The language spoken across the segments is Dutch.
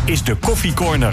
is de Koffie Corner.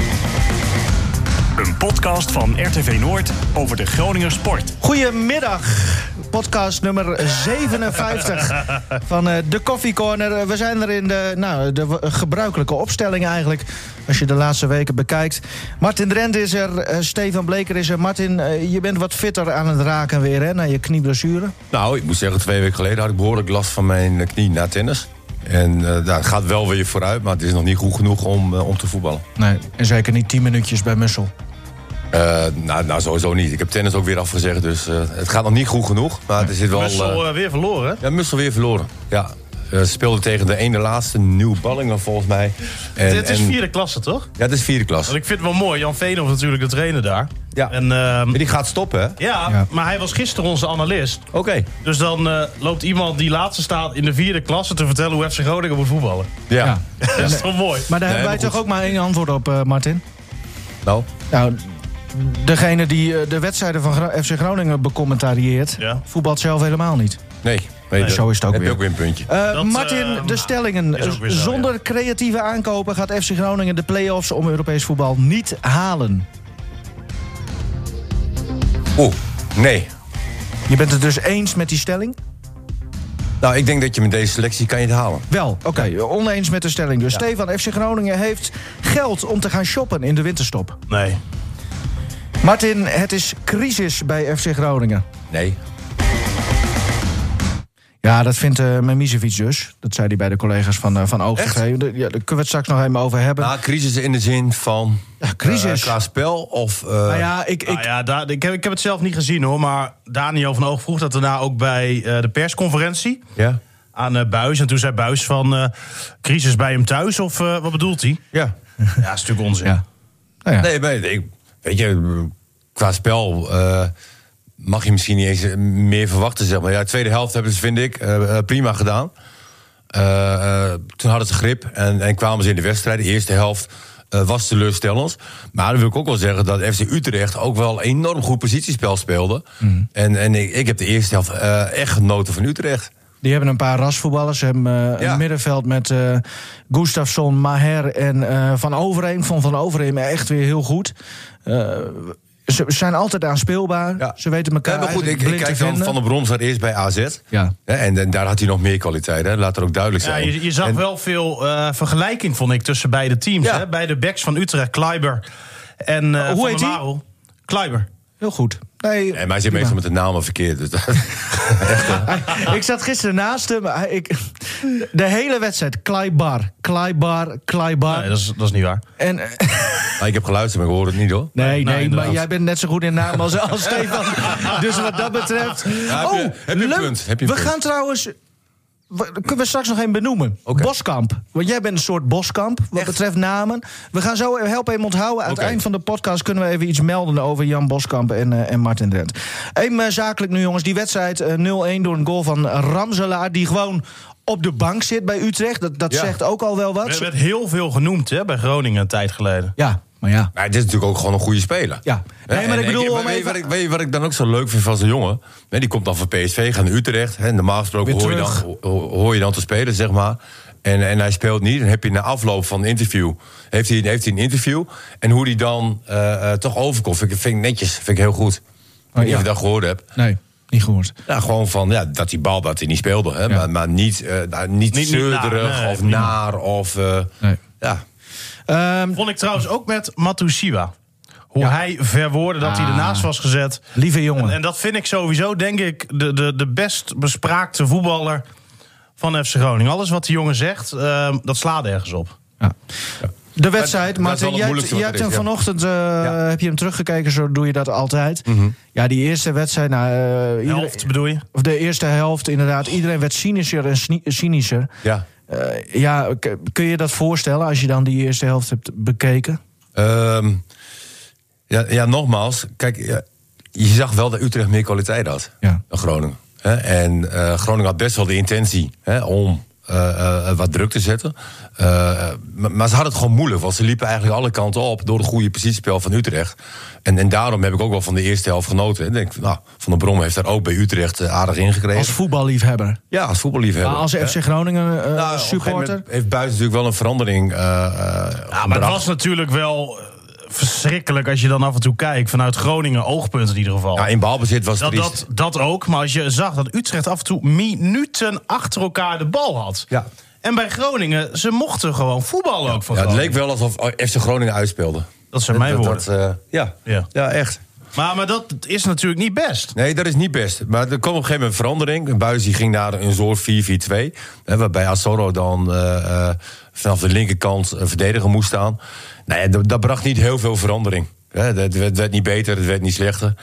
Een podcast van RTV Noord over de Groninger sport. Goedemiddag, podcast nummer 57 van de Koffie Corner. We zijn er in de gebruikelijke opstelling eigenlijk, als je de laatste weken bekijkt. Martin Drent is er, Stefan Bleker is er. Martin, je bent wat fitter aan het raken weer, hè, na je knieblessure. Nou, ik moet zeggen, 2 weken geleden had ik behoorlijk last van mijn knie na tennis. En het gaat wel weer vooruit, maar het is nog niet goed genoeg om te voetballen. Nee, en zeker niet 10 minuutjes bij Mussel. Nou, sowieso niet. Ik heb tennis ook weer afgezegd, dus het gaat nog niet goed genoeg. Maar er zit wel. Mussel weer verloren, hè? Ja, Mussel weer verloren. Ja. Ze speelden tegen de ene laatste, Nieuw Ballingen volgens mij. Dit is 4e klasse, toch? Ja, het is 4e klasse. Want ik vind het wel mooi. Jan Veenhoff natuurlijk de trainer daar. Ja. En, die gaat stoppen, hè? Ja, maar hij was gisteren onze analist. Oké. Dus dan loopt iemand die laatste staat in de 4e klasse te vertellen hoe FC Groningen moet voetballen. Ja. Dat is toch mooi? Maar daar hebben wij toch ook maar 1 antwoord op, Martin? Nou, degene die de wedstrijden van FC Groningen becommentarieert, voetbalt zelf helemaal niet. Nee, zo is het ook heb weer. je ook weer een puntje. Martin, de stellingen. Zonder creatieve aankopen gaat FC Groningen de play-offs om Europees voetbal niet halen. Nee. Je bent het dus eens met die stelling? Nou, ik denk dat je met deze selectie kan je het halen. Wel, oké, oneens met de stelling. Dus Stefan, FC Groningen heeft geld om te gaan shoppen in de winterstop. Nee. Martin, het is crisis bij FC Groningen. Nee. Ja, dat vindt Memisevic dus. Dat zei hij bij de collega's van OogTV. Daar kunnen we het straks nog even over hebben. Nou, crisis in de zin van... Ja, crisis. qua spel of... Ik heb het zelf niet gezien, hoor. Maar Daniel van Oog vroeg dat daarna ook bij de persconferentie. Ja. Aan Buijs. En toen zei Buijs van... crisis bij hem thuis, of wat bedoelt hij? Ja. Ja, dat is natuurlijk onzin. Ja. Nou ja. Nee, maar weet je, qua spel... mag je misschien niet eens meer verwachten, zeg maar. Ja, de tweede helft hebben ze, vind ik, prima gedaan. Toen hadden ze grip en kwamen ze in de wedstrijd. De eerste helft was teleurstellend. Maar dan wil ik ook wel zeggen dat FC Utrecht ook wel enorm goed positiespel speelde. Mm. En ik heb de eerste helft echt genoten van Utrecht. Die hebben een paar rasvoetballers. Ze hebben een middenveld met Gustafsson, Maher en Van Overheem. Van Overheem echt weer heel goed. Ze zijn altijd aanspeelbaar. Ja. Ze weten elkaar maar goed, ik kijk dan Van der Brom zat eerst bij AZ. Ja. En daar had hij nog meer kwaliteit. Hè. Laat er ook duidelijk zijn. Ja, je zag wel veel vergelijking, vond ik, tussen beide teams. Ja. Hè? Bij de backs van Utrecht, Kleiber en hoe heet hij? Kleiber. Heel goed. Nee, maar hij zit meestal met de namen verkeerd. Dus ik zat gisteren naast hem. De hele wedstrijd. Kleibar. Nee, dat is niet waar. Maar ik heb geluisterd, maar ik hoor het niet, hoor. Nee, maar jij bent net zo goed in naam als Stefan. Dus wat dat betreft... Heb je een punt. We gaan trouwens... Kunnen we straks nog even benoemen. Okay. Boskamp. Want jij bent een soort Boskamp, wat betreft namen. We gaan zo helpen hem onthouden. Aan het eind van de podcast kunnen we even iets melden over Jan Boskamp en Martin Drent. Even zakelijk nu, jongens. Die wedstrijd 0-1 door een goal van Ramselaar, die gewoon op de bank zit bij Utrecht. Dat zegt ook al wel wat. Er werd heel veel genoemd, hè, bij Groningen een tijd geleden. Ja. Maar het is natuurlijk ook gewoon een goede speler. Ja. Nee, maar ik bedoel... Weet je wat ik dan ook zo leuk vind van zo'n jongen? Die komt dan van PSV, gaat naar Utrecht. Normaal gesproken hoor je dan te spelen, zeg maar. En hij speelt niet. Dan heb je na afloop van een interview... Heeft hij een interview. En hoe hij dan toch overkomt, vind ik netjes. Vind ik heel goed. Ik weet niet of je dat gehoord hebt. Nee. Niet gehoord. Ja, gewoon van dat die bal dat hij niet speelde. Hè? Ja. Maar niet zeurderig of naar. Of, ja. Vond ik trouwens ook met Matusiwa. Hoe hij verwoordde dat hij ernaast was gezet. Lieve jongen. En dat vind ik sowieso, denk ik, de best bespraakte voetballer van FC Groningen. Alles wat die jongen zegt, dat slaat ergens op. Ja. De wedstrijd, Martin, jij hebt hem vanochtend heb je hem teruggekeken, zo doe je dat altijd. Mm-hmm. Ja, die eerste wedstrijd... helft bedoel je? Of de eerste helft, inderdaad. Iedereen werd cynischer en cynischer. Ja. Kun je dat voorstellen als je dan die eerste helft hebt bekeken? Nogmaals. Kijk, je zag wel dat Utrecht meer kwaliteit had dan Groningen. En Groningen had best wel de intentie om wat druk te zetten. Maar ze hadden het gewoon moeilijk. Want ze liepen eigenlijk alle kanten op door het goede positiespel van Utrecht. En daarom heb ik ook wel van de eerste helft genoten. Ik denk, Van der Brom heeft daar ook bij Utrecht aardig ingekregen. Als voetballiefhebber? Ja, als voetballiefhebber. Maar als FC Groningen supporter? Heeft Buijs natuurlijk wel een verandering maar het was natuurlijk wel verschrikkelijk als je dan af en toe kijkt vanuit Groningen oogpunt in ieder geval. Ja, in balbezit was het dat ook, maar als je zag dat Utrecht af en toe minuten achter elkaar de bal had. Ja. En bij Groningen, ze mochten gewoon voetballen ook van het Groningen. leek wel alsof FC Groningen uitspeelde. Dat zijn mijn woorden. Ja, echt. Maar dat is natuurlijk niet best. Nee, dat is niet best. Maar er kwam op een gegeven moment verandering. Buijs ging naar een soort 4-4-2. Waarbij Asoro dan vanaf de linkerkant verdediger moest staan. Nou ja, dat bracht niet heel veel verandering. Het werd niet beter, het werd niet slechter.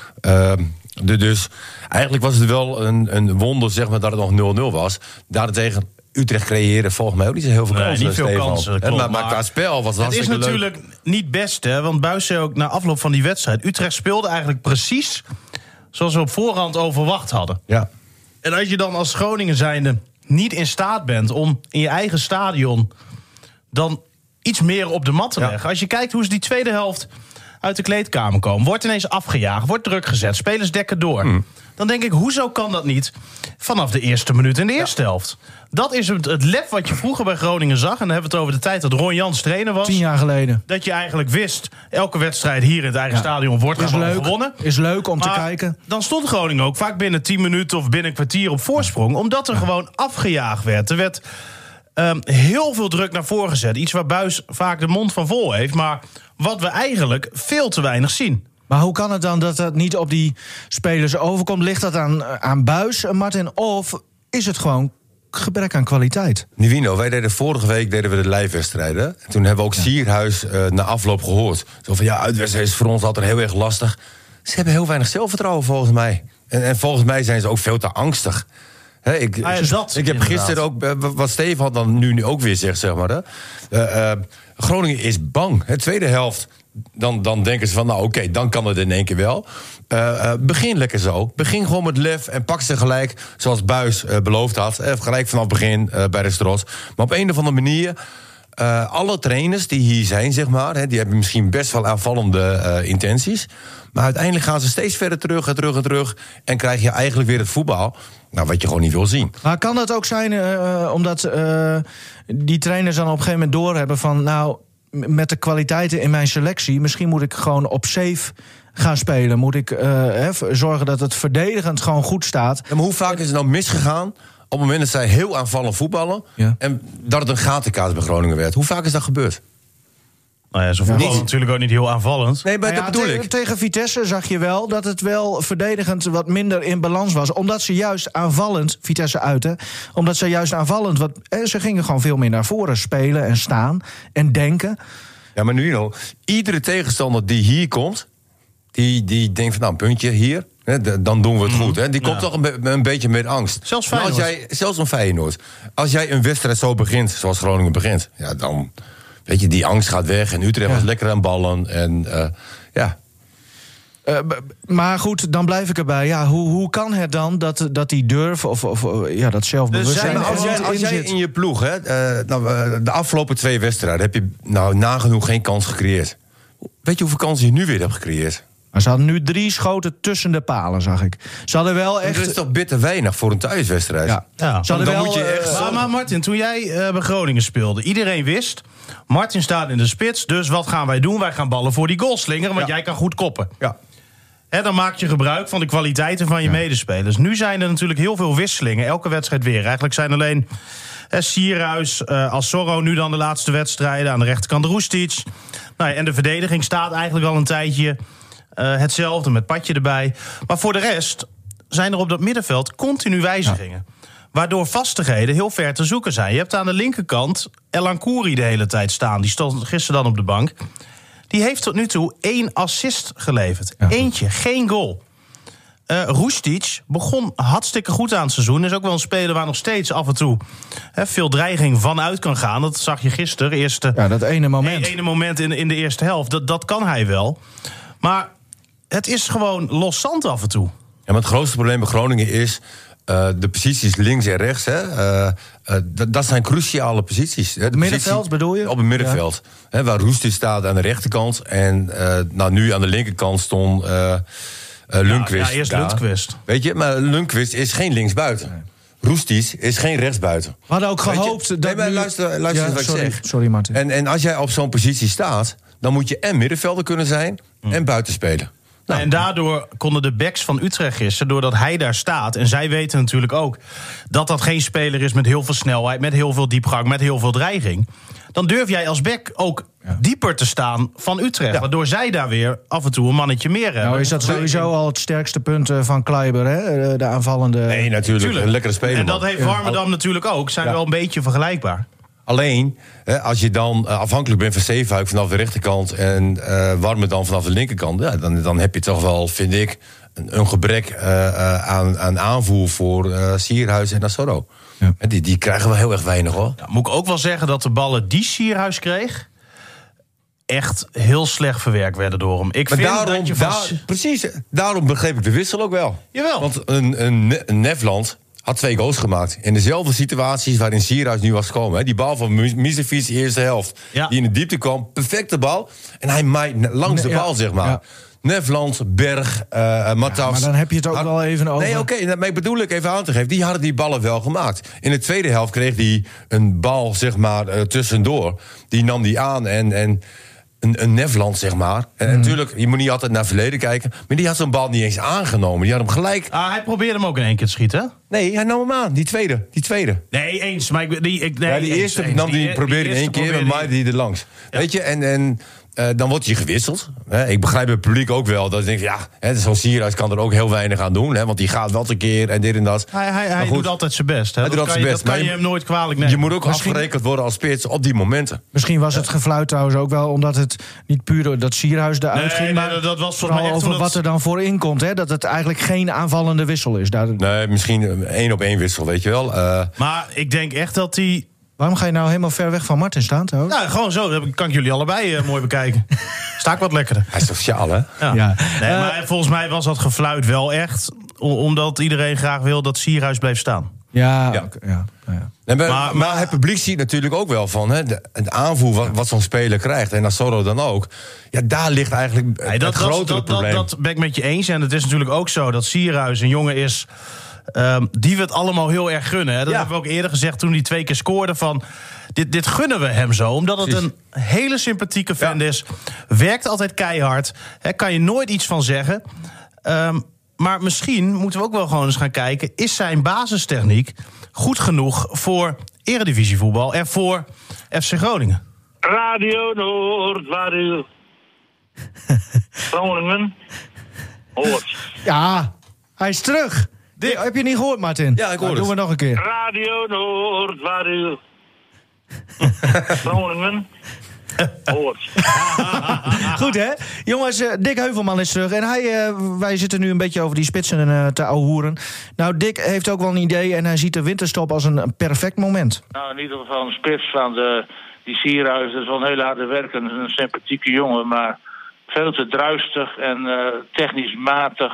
Dus eigenlijk was het wel een wonder, zeg maar, dat het nog 0-0 was. Daarentegen, Utrecht creëren volgens mij ook niet zo heel veel kansen. Niet veel kansen, klopt, maar qua spel was het hartstikke leuk. Het is natuurlijk niet best, hè. Want Buijs zei ook na afloop van die wedstrijd, Utrecht speelde eigenlijk precies zoals we op voorhand overwacht hadden. Ja. En als je dan als Groningen zijnde niet in staat bent om in je eigen stadion dan iets meer op de mat te leggen. Als je kijkt hoe ze die tweede helft uit de kleedkamer komen, wordt ineens afgejaagd, wordt druk gezet, spelers dekken door. Dan denk ik, hoezo kan dat niet vanaf de eerste minuut in de eerste helft? Dat is het lef wat je vroeger bij Groningen zag. En dan hebben we het over de tijd dat Ron Jans trainer was. 10 jaar geleden. Dat je eigenlijk wist, elke wedstrijd hier in het eigen stadion wordt gewoon gewonnen. Is leuk om te kijken. Dan stond Groningen ook vaak binnen 10 minuten of binnen een kwartier op voorsprong. Omdat er gewoon afgejaagd werd. Er werd heel veel druk naar voren gezet. Iets waar Buijs vaak de mond van vol heeft. Maar wat we eigenlijk veel te weinig zien. Maar hoe kan het dan dat dat niet op die spelers overkomt? Ligt dat aan Buijs, Martin? Of is het gewoon gebrek aan kwaliteit? Nivino, wij vorige week deden we de lijfwedstrijden. En toen hebben we ook Sierhuis na afloop gehoord. Zo van, uitwedstrijd is voor ons altijd heel erg lastig. Ze hebben heel weinig zelfvertrouwen volgens mij. En volgens mij zijn ze ook veel te angstig. Ik heb gisteren ook, wat Steven dan nu ook weer zegt, zeg maar. Groningen is bang. Tweede helft, dan denken ze van, oké, dan kan het in één keer wel. Begin lekker zo. Begin gewoon met lef en pak ze gelijk, zoals Buijs beloofd had. Gelijk vanaf het begin bij de Stros. Maar op een of andere manier, alle trainers die hier zijn, zeg maar, die hebben misschien best wel aanvallende intenties. Maar uiteindelijk gaan ze steeds verder terug. En krijg je eigenlijk weer het voetbal, wat je gewoon niet wil zien. Maar kan dat ook zijn omdat die trainers dan op een gegeven moment doorhebben van, met de kwaliteiten in mijn selectie, misschien moet ik gewoon op safe gaan spelen. Moet ik zorgen dat het verdedigend gewoon goed staat. Ja, maar hoe vaak is het nou misgegaan op het moment dat zij heel aanvallend voetballen, en dat het een gatenkaart bij Groningen werd? Hoe vaak is dat gebeurd? Nou ja, ze voetballen natuurlijk ook niet heel aanvallend. Nee, maar dat bedoel ik. Tegen Vitesse zag je wel dat het wel verdedigend wat minder in balans was. Omdat ze juist aanvallend, Vitesse uit, omdat ze juist aanvallend, ze gingen gewoon veel meer naar voren spelen en staan en denken. Ja, maar nu iedere tegenstander die hier komt, die denkt van, een puntje hier, dan doen we het goed. Die komt toch een beetje met angst. Zelfs Feyenoord. Zelfs een Feyenoord. Als jij een wedstrijd zo begint, zoals Groningen begint, dan, weet je, die angst gaat weg. En Utrecht was lekker aan ballen. En maar goed, dan blijf ik erbij. Ja, hoe kan het dan dat die durf of dat zelfbewustzijn als jij in je ploeg, de afgelopen 2 wedstrijden heb je nagenoeg geen kans gecreëerd. Weet je hoeveel kansen je nu weer hebt gecreëerd? Maar ze hadden nu 3 schoten tussen de palen, zag ik. Ze hadden wel echt. Dat is toch bitter weinig voor een thuiswedstrijd? Ja. Ze hadden wel. Moet je echt maar Martin, toen jij bij Groningen speelde, iedereen wist, Martin staat in de spits, dus wat gaan wij doen? Wij gaan ballen voor die goal slingeren, want jij kan goed koppen. Ja. Dan maak je gebruik van de kwaliteiten van je medespelers. Nu zijn er natuurlijk heel veel wisselingen, elke wedstrijd weer. Eigenlijk zijn alleen Sierhuis, Asoro nu dan de laatste wedstrijden, aan de rechterkant Roestic. En de verdediging staat eigenlijk al een tijdje hetzelfde, met Patje erbij. Maar voor de rest zijn er op dat middenveld continu wijzigingen. Waardoor vastigheden heel ver te zoeken zijn. Je hebt aan de linkerkant Elan Kouri de hele tijd staan. Die stond gisteren dan op de bank. Die heeft tot nu toe 1 assist geleverd. Eentje, geen goal. Roestic begon hartstikke goed aan het seizoen. Is ook wel een speler waar nog steeds af en toe veel dreiging vanuit kan gaan. Dat zag je gisteren. Dat ene moment. Ene moment in de eerste helft. Dat kan hij wel. Maar het is gewoon loszand af en toe. Ja, maar het grootste probleem bij Groningen is, de posities links en rechts, dat zijn cruciale posities. Hè. Middenveld bedoel je? Op het middenveld. Ja. Waar Roestic staat aan de rechterkant. En nu aan de linkerkant stond Lundqvist. Ja, eerst Lundqvist. Weet je, maar Lundqvist is geen linksbuiten. Nee. Roestic is geen rechtsbuiten. We hadden ook gehoopt dat... Nee, maar luister wat ik zeg. Sorry, Martin. En als jij op zo'n positie staat, dan moet je en middenvelder kunnen zijn en buitenspelen. Nou, en daardoor konden de backs van Utrecht gisteren, doordat hij daar staat, en zij weten natuurlijk ook dat geen speler is met heel veel snelheid, met heel veel diepgang, met heel veel dreiging, dan durf jij als back ook dieper te staan van Utrecht. Ja. Waardoor zij daar weer af en toe een mannetje meer hebben. Nou is dat sowieso al het sterkste punt van Kleiber, hè? De aanvallende... Nee, natuurlijk. Een lekkere speler. En dat heeft Warmerdam natuurlijk ook. Zijn wel een beetje vergelijkbaar. Alleen, als je dan afhankelijk bent van Zeefuik vanaf de rechterkant en Warmerdam vanaf de linkerkant, dan heb je toch wel, vind ik, een gebrek aan aanvoer voor Sierhuis en Asoro. Ja. Die krijgen wel heel erg weinig, hoor. Ja, moet ik ook wel zeggen dat de ballen die Sierhuis kreeg echt heel slecht verwerkt werden door hem. Precies, daarom begreep ik de wissel ook wel. Jawel. Want een Nefland had 2 goals gemaakt. In dezelfde situaties waarin Sierhuis nu was gekomen. Hè. Die bal van Misevic, de eerste helft. Ja. Die in de diepte kwam. Perfecte bal. En hij maait langs de bal, zeg maar. Ja. Nefland, Berg, Matas. Ja, maar dan heb je het ook wel even over. Nee, oké, maar ik bedoel ik even aan te geven. Die hadden die ballen wel gemaakt. In de tweede helft kreeg hij een bal, zeg maar, tussendoor. Die nam die aan en een Nefland, zeg maar. En natuurlijk, je moet niet altijd naar het verleden kijken. Maar die had zo'n bal niet eens aangenomen. Die had hem gelijk... hij probeerde hem ook in 1 keer te schieten, hè? Nee, hij nam hem aan. Die tweede. Nee, eens. Maar die eerste probeerde in 1 keer, maar die er langs. Ja. Weet je, en dan wordt hij gewisseld. Ik begrijp het publiek ook wel. Dat ik denk, zo'n Sierhuis kan er ook heel weinig aan doen. Want die gaat wel tekeer en dit en dat. Hij doet altijd zijn best. Hè? Hij doet altijd zijn best. Dat kan je hem nooit kwalijk nemen. Je moet ook afgerekend worden als spits op die momenten. Misschien was het gefluit trouwens ook wel, omdat het niet puur door dat Sierhuis eruit ging. Maar dat was vooral over wat er dan voor inkomt. Hè? Dat het eigenlijk geen aanvallende wissel is. Nee, misschien 1-op-1 wissel, weet je wel. Maar ik denk echt dat hij... Waarom ga je nou helemaal ver weg van Martin staan? Toch? Nou, gewoon zo. Dan kan ik jullie allebei mooi bekijken. Sta ik wat lekkerder. Hij is sociaal, hè? Ja. Nee, maar volgens mij was dat gefluit wel echt, omdat iedereen graag wil dat Sierhuis bleef staan. Ja. Nee, maar het publiek ziet natuurlijk ook wel van het aanvoer wat zo'n speler krijgt. En Asoro dan ook. Ja, daar ligt eigenlijk het grotere probleem. Dat ben ik met je eens. En het is natuurlijk ook zo dat Sierhuis een jongen is die we het allemaal heel erg gunnen. Hè? Dat hebben we ook eerder gezegd toen hij 2 keer scoorde. Van dit gunnen we hem zo. Omdat het een hele sympathieke vent is. Werkt altijd keihard. Kan je nooit iets van zeggen. Maar misschien moeten we ook wel gewoon eens gaan kijken. Is zijn basistechniek goed genoeg voor eredivisievoetbal en voor FC Groningen? Radio Noord, waar u Groningen hoort. Ja, hij is terug. Heb je niet gehoord, Martin? Ja, ik hoor het. Doen we nog een keer. Radio Noord, waar u Groningen hoort. Goed, hè? Jongens, Dick Heuvelman is terug. En wij zitten nu een beetje over die spitsen te ouwehoeren. Nou, Dick heeft ook wel een idee en hij ziet de winterstop als een perfect moment. Nou, in ieder geval een spits van die Sierhuis. Dat is wel een hele harde werker. Een sympathieke jongen, maar veel te druistig en technisch matig.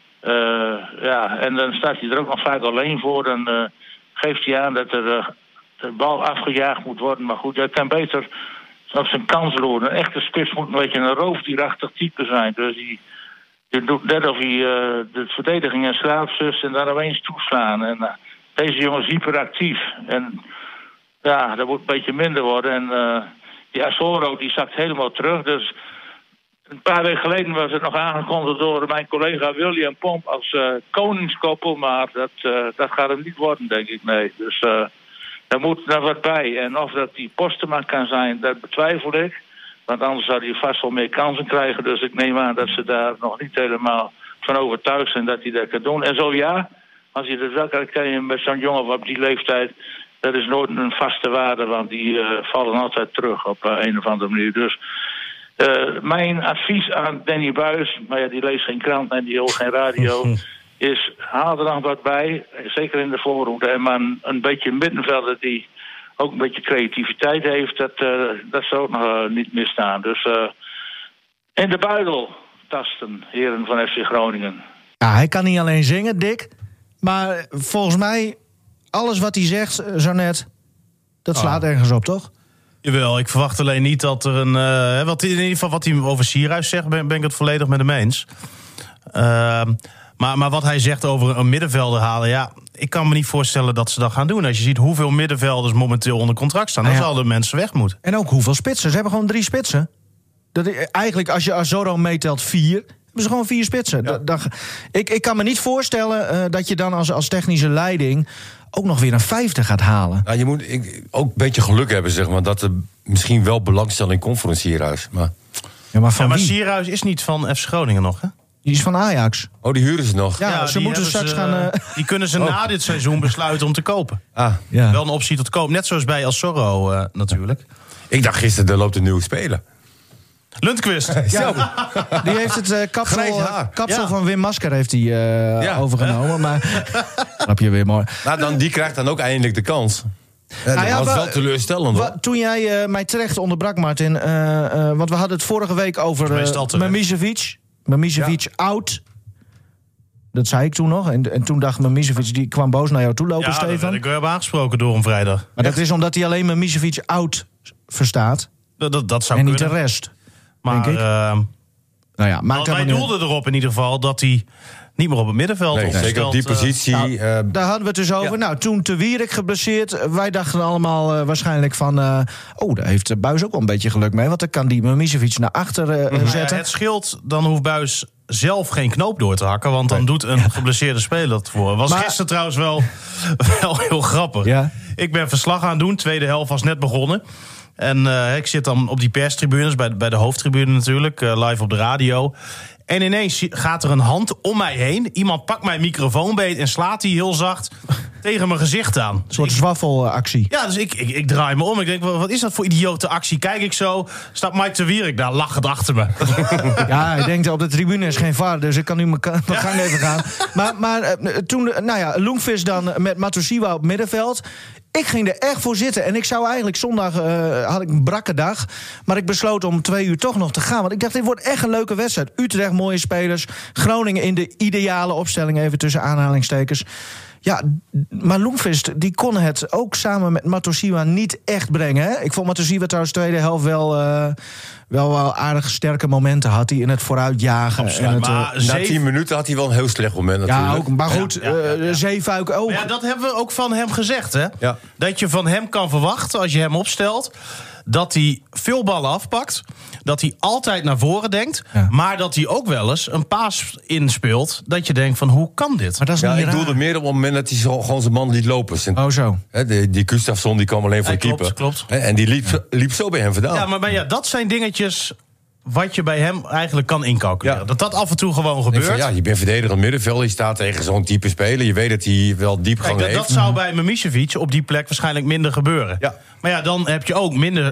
En dan staat hij er ook nog vaak alleen voor. Dan geeft hij aan dat er de bal afgejaagd moet worden. Maar goed, hij kan beter op zijn kans loeren. Een echte spits moet een beetje een roofdierachtig type zijn. Dus die doet net of hij de verdediging en slaapzus en daar opeens toeslaan. En deze jongen is hyperactief. En ja, dat moet een beetje minder worden. En die Asoro die zakt helemaal terug. Dus een paar weken geleden was het nog aangekondigd door mijn collega William Pomp als koningskoppel. Maar dat gaat hem niet worden, denk ik, nee. Dus daar moet er wat bij. En of dat die Postema kan zijn, dat betwijfel ik. Want anders zou hij vast wel meer kansen krijgen. Dus ik neem aan dat ze daar nog niet helemaal van overtuigd zijn dat hij dat kan doen. En zo ja, als je dat wel kan je met zo'n jongen op die leeftijd, dat is nooit een vaste waarde. Want die vallen altijd terug op een of andere manier. Dus mijn advies aan Danny Buijs, maar ja, die leest geen krant en die hoort geen radio, is haal er dan wat bij, zeker in de voorhoede. En maar een beetje middenvelder die ook een beetje creativiteit heeft, dat zou ook nog niet misstaan. Dus in de buidel tasten, heren van FC Groningen. Ja, hij kan niet alleen zingen, Dick. Maar volgens mij, alles wat hij zegt, zo net, dat slaat ergens op, toch? Jawel, ik verwacht alleen niet dat er in ieder geval wat hij over Sierhuis zegt, ben ik het volledig met hem eens. Maar wat hij zegt over een middenvelder halen, ja, ik kan me niet voorstellen dat ze dat gaan doen. Als je ziet hoeveel middenvelders momenteel onder contract staan, dan zouden mensen weg moeten. En ook hoeveel spitsen. Ze hebben gewoon 3 spitsen. Eigenlijk, als je Azorro meetelt 4, hebben ze gewoon 4 spitsen. Ja. Ik kan me niet voorstellen dat je dan als technische leiding ook nog weer een 5e gaat halen. Nou, je moet ook een beetje geluk hebben, zeg maar, dat er misschien wel belangstelling komt voor een Sierhuis. Maar maar Sierhuis is niet van FC Groningen nog, hè? Die is van Ajax. Oh, die huren ze nog? Ja, ze moeten straks gaan... Die kunnen ze na dit seizoen besluiten om te kopen. Ja. Wel een optie tot koop. Net zoals bij Azorro natuurlijk. Ik dacht gisteren, er loopt een nieuwe speler. Lundqvist. Ja, die heeft het kapsel van Wim Masker heeft hij overgenomen. Maar snap je weer mooi. Nou, die krijgt dan ook eindelijk de kans. Dat was wel teleurstellend. Toen jij mij terecht onderbrak, Martin, want we hadden het vorige week over Mamicevic oud. Dat zei ik toen nog. En toen dacht Mamicevic, die kwam boos naar jou toe lopen, Stefan. Ja, ik heb aangesproken door hem vrijdag. Maar dat is omdat hij alleen Mamicevic oud verstaat. Dat zou en kunnen. niet de rest, maar, denk ik. Wij doelden erop in ieder geval dat hij niet meer op het middenveld opgesteld. Zeker op die positie. Daar hadden we het dus over. Ja. Nou, toen Te Wierik geblesseerd. Wij dachten allemaal waarschijnlijk van... daar heeft Buijs ook wel een beetje geluk mee. Want dan kan die Mamicevic naar achter zetten. Het scheelt, dan hoeft Buijs zelf geen knoop door te hakken. Want dan doet een geblesseerde speler dat voor. Was gisteren trouwens wel heel grappig. Ja. Ik ben verslag aan het doen. Tweede helft was net begonnen. En ik zit dan op die perstribunes, bij de hoofdtribune natuurlijk, live op de radio. En ineens gaat er een hand om mij heen. Iemand pakt mijn microfoonbeet en slaat die heel zacht tegen mijn gezicht aan. Een soort zwaffelactie. Ja, dus ik draai me om. Ik denk, wat is dat voor idiote actie? Kijk ik zo, staat Mike Te Wierik daar lachend achter me. Ja, ik denk op de tribune is geen VAR, dus ik kan nu mijn gang even gaan. Maar toen, Lundqvist dan met Matosiwa op middenveld. Ik ging er echt voor zitten. En ik zou eigenlijk zondag, had ik een brakke dag. Maar ik besloot om 2 uur toch nog te gaan. Want ik dacht, dit wordt echt een leuke wedstrijd. Utrecht, mooie spelers. Groningen in de ideale opstelling, even tussen aanhalingstekens. Ja, maar Lundqvist, die kon het ook samen met Matosiwa niet echt brengen. Hè? Ik vond Matosiwa trouwens de tweede helft wel aardig sterke momenten had hij in het vooruitjagen. En na 10 minuten had hij wel een heel slecht moment natuurlijk. Ja, ook, maar goed, Zeefuik ook. Ja, dat hebben we ook van hem gezegd, hè? Ja. Dat je van hem kan verwachten, als je hem opstelt, dat hij veel ballen afpakt, dat hij altijd naar voren denkt, maar dat hij ook wel eens een paas inspeelt, dat je denkt van, hoe kan dit? Maar dat is niet ik doelde meer op het moment dat hij gewoon zijn man liet lopen. Oh zo. Die Gustafsson, die kwam alleen voor de keeper. Klopt. En die liep zo bij hem vandaan. Ja, maar dat zijn dingetjes wat je bij hem eigenlijk kan incalculeren. Ja. Dat af en toe gewoon gebeurt. Je bent verdedigend middenveld, je staat tegen zo'n type speler. Je weet dat hij wel diepgang heeft. Dat zou bij Mamicevic op die plek waarschijnlijk minder gebeuren. Ja. Maar ja, dan heb je ook minder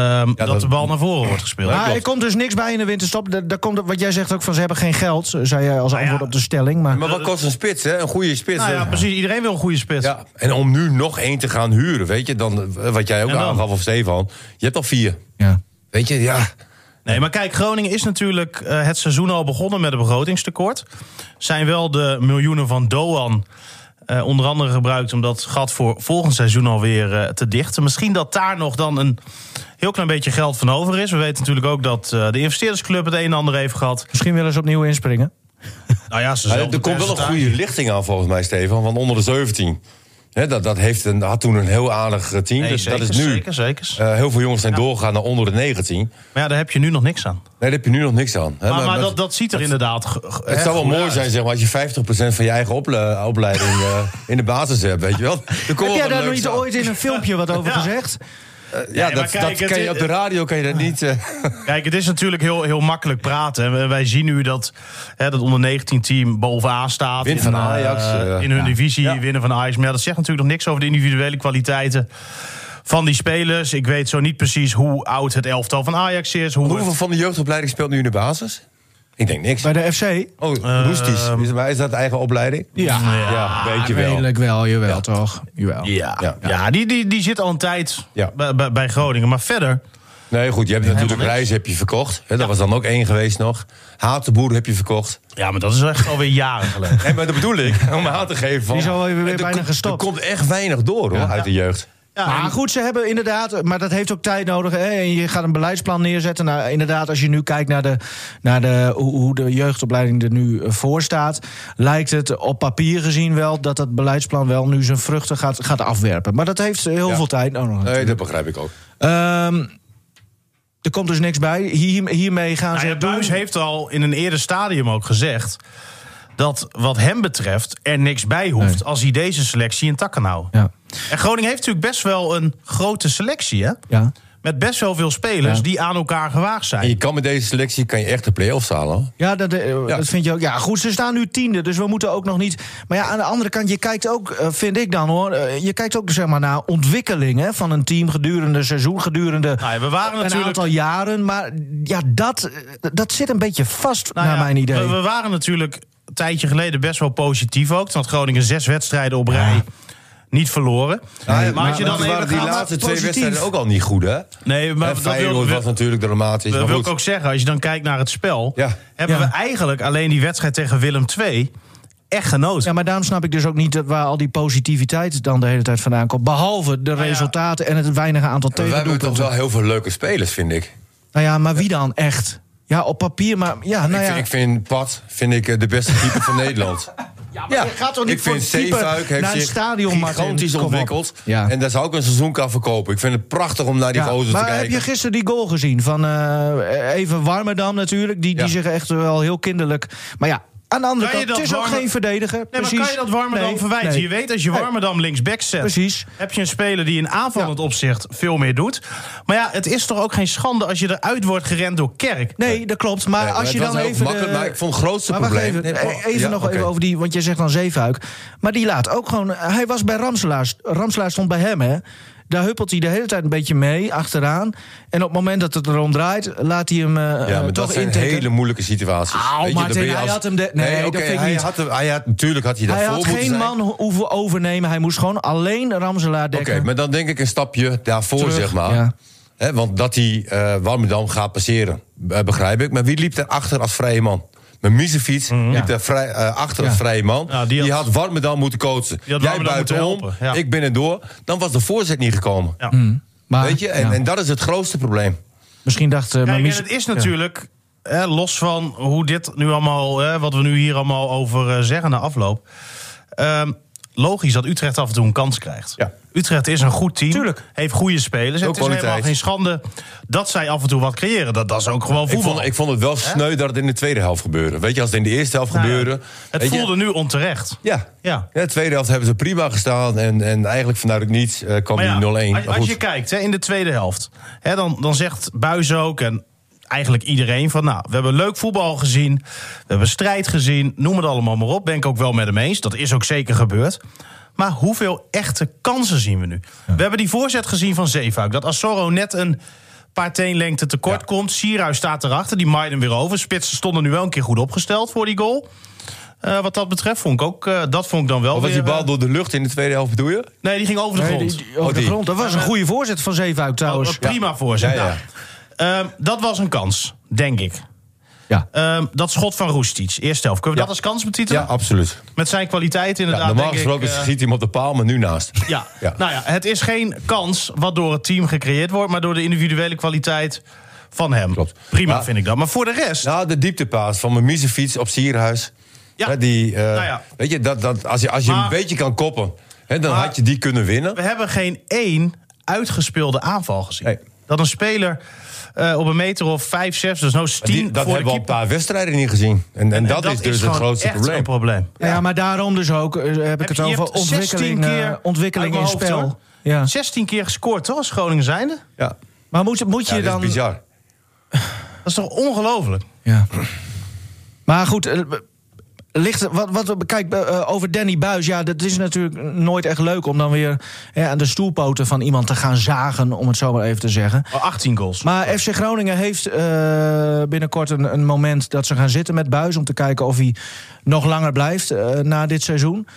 dat de bal naar voren wordt gespeeld. Maar er komt dus niks bij in de winterstop. Daar komt wat jij zegt ook van, ze hebben geen geld, zei jij als antwoord op de stelling. Maar wat kost een spits, hè? Een goede spits. Nou ja, precies. Iedereen wil een goede spits. Ja. En om nu nog 1 te gaan huren, weet je, dan, wat jij ook aangaf of Stefan, je hebt al 4. Ja. Weet je, ja. Nee, maar kijk, Groningen is natuurlijk het seizoen al begonnen met een begrotingstekort. Zijn wel de miljoenen van Doan onder andere gebruikt om dat gat voor volgend seizoen alweer te dichten. Misschien dat daar nog dan een heel klein beetje geld van over is. We weten natuurlijk ook dat de investeerdersclub het een en ander heeft gehad. Misschien willen ze opnieuw inspringen. Nou ja, er komt wel een goede lichting aan volgens mij, Stefan, want onder de 17... Dat had toen een heel aardig team. Nee, dus zeker, dat is nu. Zeker. Heel veel jongens zijn doorgegaan naar onder de 19. Maar ja, daar heb je nu nog niks aan. Nee, daar heb je nu nog niks aan. Maar dat ziet er inderdaad. Het zou wel mooi zijn, zeg maar, als je 50% van je eigen opleiding in de basis hebt, weet je wel. Heb jij daar nog niet ooit in een filmpje wat over gezegd? Dat kan je op de radio kan je dat niet. Kijk, het is natuurlijk heel makkelijk praten. En wij zien nu dat onder 19 team bovenaan staat. Win van Ajax. In hun divisie, winnen van Ajax. Maar dat zegt natuurlijk nog niks over de individuele kwaliteiten van die spelers. Ik weet zo niet precies hoe oud het elftal van Ajax is. Hoeveel van de jeugdopleiding speelt nu in de basis? Ik denk niks. Bij de FC? Roesties. Is dat eigen opleiding? Ja, weet je wel. Redelijk wel, jawel toch? Jawel. Ja, die zit al een tijd bij Groningen. Maar verder Nee, goed, je hebt natuurlijk Reis heb je verkocht. Hè, dat was dan ook 1 geweest nog. Hatenboer heb je verkocht. Ja, maar dat is echt alweer jaren geleden. Nee, maar dat bedoel ik, om aan te geven van... Die is alweer bijna gestopt. Er komt echt weinig door, hoor, uit de jeugd. Ja, maar goed, ze hebben inderdaad... Maar dat heeft ook tijd nodig. Hè? En je gaat een beleidsplan neerzetten. Nou, inderdaad, als je nu kijkt naar hoe de jeugdopleiding er nu voor staat... lijkt het op papier gezien wel dat het beleidsplan wel nu zijn vruchten gaat afwerpen. Maar dat heeft heel veel tijd nodig. Nee, dat begrijp ik ook. Er komt dus niks bij. Hiermee gaan ze... Buijs heeft al in een eerder stadium ook gezegd... dat wat hem betreft er niks bij hoeft... als hij deze selectie intact kan houden. Ja. En Groningen heeft natuurlijk best wel een grote selectie, hè? Ja. Met best wel veel spelers die aan elkaar gewaagd zijn. En je kan met deze selectie echt de play-offs halen. Ja, dat vind je ook. Ja, goed, ze staan nu 10e, dus we moeten ook nog niet... Maar ja, aan de andere kant, je kijkt ook, vind ik dan hoor... je kijkt ook zeg maar naar ontwikkeling hè, van een team gedurende seizoen, gedurende we waren een aantal jaren. Maar ja, dat zit een beetje vast, naar mijn idee. We waren natuurlijk een tijdje geleden best wel positief ook. Toen had Groningen 6 wedstrijden op rij... niet verloren. Ja, maar als je dan waren die laatste 2 wedstrijden ook al niet goed, hè? Nee, maar Feyenoord was natuurlijk dramatisch. Dat wil ik ook zeggen. Als je dan kijkt naar het spel... hebben we eigenlijk alleen die wedstrijd tegen Willem II... echt genoten. Ja, maar daarom snap ik dus ook niet waar al die positiviteit dan de hele tijd vandaan komt. Behalve de resultaten en het weinige aantal tegendoelpunten. We hebben toch wel heel veel leuke spelers, vind ik. Nou ja, maar wie dan echt? Ja, op papier, maar... Ik vind Pat de beste keeper van Nederland. Ja, maar je gaat toch niet voor Zeefuik heeft zich gigantisch ontwikkeld. Ja. En daar zou ik een seizoen kan verkopen. Ik vind het prachtig om naar die gozer te kijken. Maar heb je gisteren die goal gezien van even Warmerdam natuurlijk? Die zich echt wel heel kinderlijk... Maar ja, aan de andere kant, het is ook geen verdediger. Nee, maar kan je dat Warmerdam verwijten? Nee. Je weet, als je Warmerdam linksback zet... heb je een speler die in aanvallend opzicht veel meer doet. Maar ja, het is toch ook geen schande als je eruit wordt gerend door Kerk? Nee, dat klopt. Maar als je dan even... Maar ik vond het grootste probleem... Even over die, want jij zegt dan Zeefuik. Maar die laat ook gewoon... Hij was bij Ramselaar. Ramselaar stond bij hem, hè. Daar huppelt hij de hele tijd een beetje mee, achteraan. En op het moment dat het erom draait, laat hij hem maar toch dat zijn hele moeilijke situaties. Martin, hij had hem... Natuurlijk had hij daarvoor moeten zijn. Hij had geen man hoeven overnemen. Hij moest gewoon alleen Ramselaar dekken. Oké, maar dan denk ik een stapje daarvoor, terug, zeg maar. Ja. Want dat hij Warmerdam gaat passeren, begrijp ik. Maar wie liep er achter als vrije man? Mijn Misefiets liep daar achter als vrije man. Ja, die had Warmerdam moeten coachen. Jij buitenom, ik ben er door. Dan was de voorzet niet gekomen. Ja. Maar, weet je? En dat is het grootste probleem. Misschien dacht... en het is natuurlijk, los van hoe dit nu allemaal... wat we nu hier allemaal over zeggen na afloop... logisch dat Utrecht af en toe een kans krijgt. Ja. Utrecht is een goed team, tuurlijk. Heeft goede spelers. Het is helemaal geen schande dat zij af en toe wat creëren. Dat is ook gewoon voetbal. Ik vond het wel sneu dat het in de tweede helft gebeurde. Weet je, als het in de eerste helft gebeurde... Het voelde nu onterecht. Ja, de tweede helft hebben ze prima gestaan. En eigenlijk vanuit het niets kwam die 0-1. Als je kijkt in de tweede helft... dan zegt Buijs ook... en eigenlijk iedereen van, we hebben leuk voetbal gezien. We hebben strijd gezien. Noem het allemaal maar op. Ben ik ook wel met hem eens. Dat is ook zeker gebeurd. Maar hoeveel echte kansen zien we nu? Ja. We hebben die voorzet gezien van Zeefuik. Dat Asoro net een paar teenlengte tekort komt. Sierhuis staat erachter. Die maaide hem weer over. Spitsen stonden nu wel een keer goed opgesteld voor die goal. Wat dat betreft vond ik ook... dat vond ik dan wel was weer... Was die bal door de lucht in de tweede helft, bedoel je? Nee, die ging over de grond. Over de grond. Dat was een goede voorzet van Zeefuik trouwens. Prima voorzet. Dat was een kans, denk ik. Ja. Dat schot van Roestic, eerste helft. Kunnen we dat als kans betitelen? Ja, absoluut. Met zijn kwaliteit inderdaad. Normaal gesproken schiet hij hem op de paal, maar nu naast. Ja. Nou ja, het is geen kans wat door het team gecreëerd wordt... maar door de individuele kwaliteit van hem. Klopt. Prima vind ik dat. Maar voor de rest... de dieptepaas van mijn Misefiets op Sierhuis. Ja. Weet je, als je een beetje kan koppen... dan had je die kunnen winnen. We hebben geen één uitgespeelde aanval gezien. Nee. Dat een speler... op een meter of 5, 6, dus nou 10 dat hebben we al een paar wedstrijden niet gezien. En dat is dus het grootste probleem. Ja, maar daarom dus ook heb ik het over ontwikkeling in spel. 16 keer gescoord, toch, als Groningen zijnde? Ja. Maar moet je dan... Dat is bizar. Dat is toch ongelooflijk? Ja. Maar goed... Kijk, over Danny Buijs, dat is natuurlijk nooit echt leuk... om dan weer aan de stoelpoten van iemand te gaan zagen... om het zo maar even te zeggen. 18 goals. Maar FC Groningen heeft binnenkort een moment dat ze gaan zitten met Buijs... om te kijken of hij nog langer blijft na dit seizoen.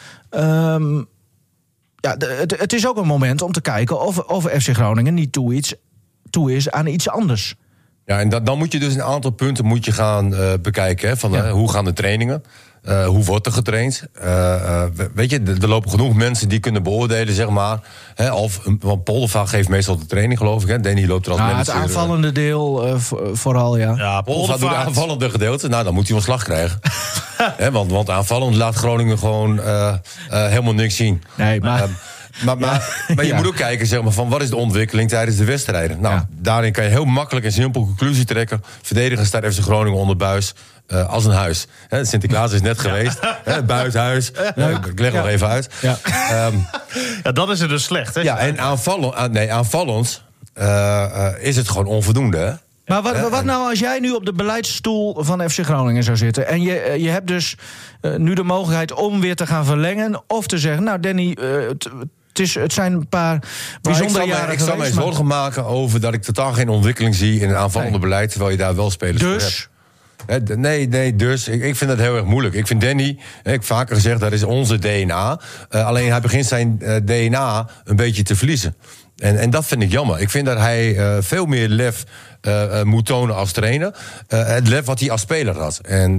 Het is ook een moment om te kijken of FC Groningen niet iets toe is aan iets anders. Ja, en dan moet je dus een aantal punten gaan bekijken. Hè, van hoe gaan de trainingen? Hoe wordt er getraind? Weet je, er lopen genoeg mensen die kunnen beoordelen, zeg maar. Want Poldervaart geeft meestal de training, geloof ik. Hè? Danny loopt er als manager. Het aanvallende deel vooral, ja. Ja, Poldervaart doet het aanvallende gedeelte. Nou, dan moet hij ontslag krijgen. Want aanvallend laat Groningen gewoon helemaal niks zien. Nee, maar... Maar je moet ook kijken, zeg maar, van wat is de ontwikkeling tijdens de wedstrijden. Nou, daarin kan je heel makkelijk en simpel conclusie trekken. Verdedigen staat FC Groningen onder Buijs als een huis. Sinterklaas is net geweest. Buishuis. Ik leg nog even uit. Ja. Dat is er dus slecht, hè? Ja, en aanvallend is het gewoon onvoldoende, hè? Maar wat nou als jij nu op de beleidsstoel van FC Groningen zou zitten... en je hebt dus nu de mogelijkheid om weer te gaan verlengen... of te zeggen, nou Danny, het zijn een paar bijzondere jaren geweest. Ik zal mij zorgen maken over dat ik totaal geen ontwikkeling zie... in het aanvallende beleid, terwijl je daar wel spelers voor hebt. Nee, dus. Ik vind dat heel erg moeilijk. Ik vind Danny, ik heb vaker gezegd, dat is onze DNA. Alleen hij begint zijn DNA een beetje te verliezen. En dat vind ik jammer. Ik vind dat hij veel meer lef moet tonen als trainer. Het lef wat hij als speler had.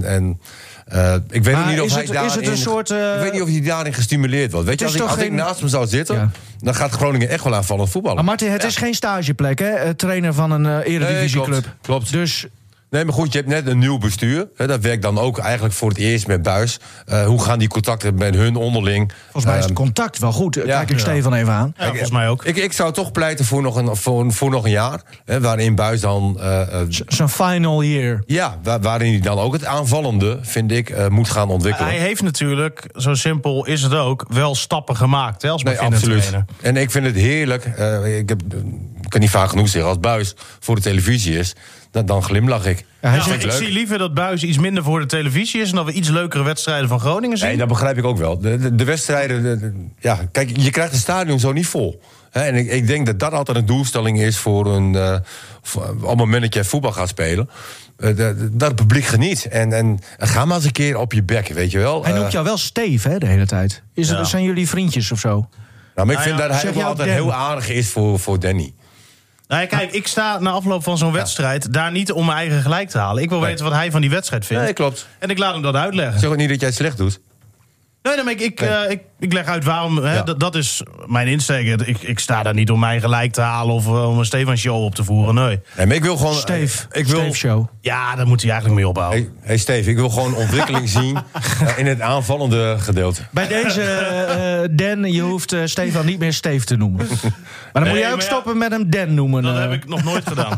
Ik weet niet of hij daarin... Ik weet niet of hij daarin gestimuleerd wordt. Weet je, als ik naast hem zou zitten... dan gaat Groningen echt wel aanvallend voetballen. Maar Martin, het is geen stageplek, hè? Trainer van een eredivisieclub. Nee, klopt. Dus... Nee, maar goed, je hebt net een nieuw bestuur. Dat werkt dan ook eigenlijk voor het eerst met Buijs. Hoe gaan die contacten met hun onderling? Volgens mij is het contact wel goed. Kijk ik Stefan even aan. Ja, volgens mij ook. Ik zou toch pleiten voor nog een jaar. Waarin Buijs dan... Zo'n final year. Ja, waarin hij dan ook het aanvallende, vind ik, moet gaan ontwikkelen. Hij heeft natuurlijk, zo simpel is het ook, wel stappen gemaakt. Hè, als absoluut. Trainer. En ik vind het heerlijk. Ik kan niet vaak genoeg zeggen, als Buijs voor de televisie is... Dan glimlach ik. Ik zie liever dat Buijs iets minder voor de televisie is... en dat we iets leukere wedstrijden van Groningen zien. Nee, dat begrijp ik ook wel. De wedstrijden... kijk, je krijgt het stadion zo niet vol. En ik denk dat dat altijd een doelstelling is voor op het moment dat jij voetbal gaat spelen. Dat het publiek geniet. En ga maar eens een keer op je bek, weet je wel. Hij noemt jou wel Steve, hè, de hele tijd. Zijn jullie vriendjes of zo? Nou, maar ik vind dat hij wel altijd heel aardig is voor Danny. Nou, kijk, ik sta na afloop van zo'n wedstrijd... daar niet om mijn eigen gelijk te halen. Ik wil weten wat hij van die wedstrijd vindt. Nee, klopt. En ik laat hem dat uitleggen. Zeg ook niet dat jij het slecht doet. Nee, maar ik leg uit waarom. Dat is mijn insteek. Ik sta daar niet om mij gelijk te halen of om een Stefan-show op te voeren. Nee, maar ik wil gewoon... Steve-show. Ja, daar moet hij eigenlijk mee ophouden. Hey Steve, ik wil gewoon ontwikkeling zien in het aanvallende gedeelte. Bij deze Dan, je hoeft Stefan niet meer Steve te noemen. Maar dan moet jij ook stoppen met hem Dan noemen. Dat heb ik nog nooit gedaan.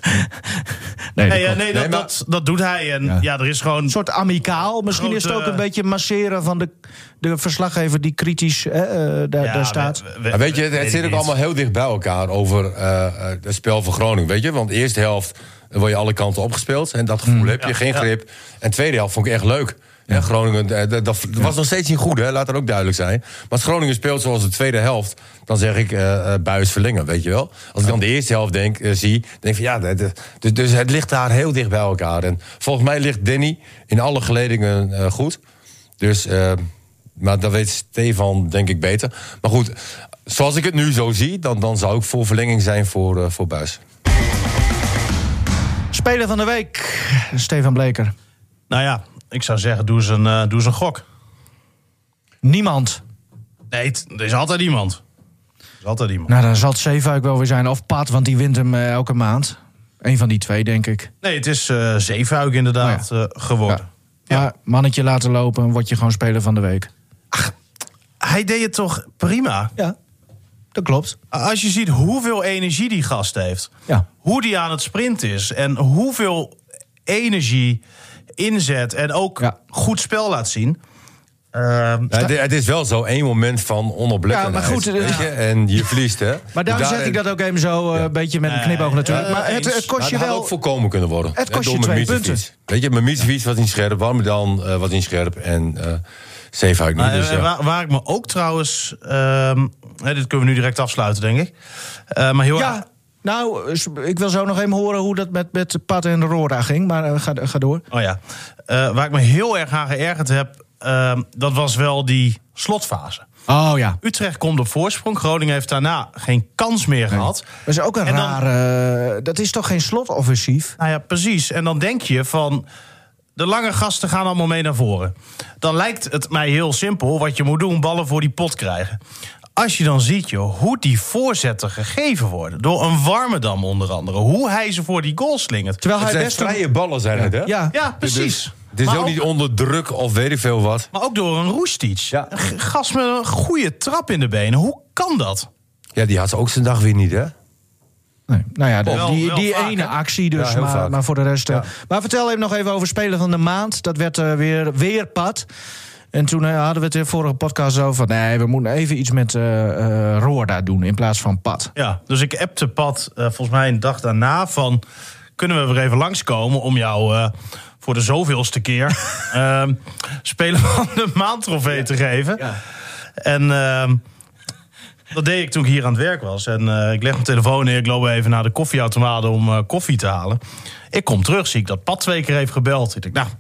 Dat doet hij. En er is gewoon... Een soort amicaal. Misschien is het ook een beetje masseren van de verslaggever die kritisch daar staat. Weet je, het zit ook allemaal heel dicht bij elkaar over het spel van Groningen. Weet je, want de eerste helft word je alle kanten opgespeeld. En dat gevoel heb je, geen grip. En de tweede helft vond ik echt leuk. Ja, Groningen, dat was nog steeds niet goed, hè? Laat dat ook duidelijk zijn. Maar als Groningen speelt zoals de tweede helft... dan zeg ik Buijs verlengen, weet je wel. Als ik dan de eerste helft zie, denk ik van dus het ligt daar heel dicht bij elkaar. En volgens mij ligt Danny in alle geledingen goed. Dus, maar dat weet Stefan denk ik beter. Maar goed, zoals ik het nu zo zie... dan zou ik voor verlenging zijn voor Buijs. Speler van de week, Stefan Bleker. Nou ja, ik zou zeggen, doe eens een gok. Niemand. Nee, er is altijd iemand. Nou, dan zal het Zeefuik wel weer zijn. Of Pat, want die wint hem elke maand. Eén van die twee, denk ik. Nee, het is Zeefuik inderdaad geworden. Ja. Maar mannetje laten lopen, word je gewoon speler van de week. Ach, hij deed het toch prima? Ja, dat klopt. Als je ziet hoeveel energie die gast heeft. Ja. Hoe die aan het sprinten is. En hoeveel energie inzet en ook goed spel laat zien. Het is wel zo één moment van onoplettendheid. Ja, maar goed, weet je? En je verliest, hè. Maar daarom zeg ik dat ook even zo een beetje met een knipoog natuurlijk. Maar het kost je wel... had ook voorkomen kunnen worden. Het kost je 2 punten. Weet je, mijn Mietsefiets was niet scherp. Warmerdam was niet scherp. En Zeefuik niet. Dus, waar ik me ook trouwens... dit kunnen we nu direct afsluiten, denk ik. Maar heel erg... Nou, ik wil zo nog even horen hoe dat met Pat en Rora ging. Maar ga door. Oh ja. Waar ik me heel erg aan geërgerd heb... dat was wel die slotfase. Oh ja. Utrecht komt op voorsprong. Groningen heeft daarna geen kans meer gehad. Dat is ook een rare... dat is toch geen slotoffensief? Nou ja, precies. En dan denk je van... De lange gasten gaan allemaal mee naar voren. Dan lijkt het mij heel simpel wat je moet doen. Ballen voor die pot krijgen. Als je dan ziet, joh, hoe die voorzetten gegeven worden... door een Warmerdam onder andere. Hoe hij ze voor die goal slingert. Terwijl Het hij zijn best vrije ballen zijn het, hè? Ja, precies. Het is ook niet onder druk of weet ik veel wat. Maar ook door een Roestic. Ja. Een gast met een goede trap in de benen. Hoe kan dat? Ja, die had ze ook zijn dag weer niet, hè? Nee. Nou ja, Wel die vaak, ene hè? actie dus, Ja, heel vaak. maar voor de rest... Ja. Maar vertel even nog even over Speler van de Maand. Dat werd weer Pat. En toen hadden we het in de vorige podcast over... nee, we moeten even iets met Roorda doen in plaats van Pat. Ja, dus ik appte Pat volgens mij een dag daarna van... kunnen we weer even langskomen om jou voor de zoveelste keer... Speler van de Maand trofee te geven. Ja. En dat deed ik toen ik hier aan het werk was. En ik leg mijn telefoon neer, ik loop even naar de koffieautomaat om koffie te halen. Ik kom terug, zie ik dat Pat 2 keer heeft gebeld. Ik denk, nou...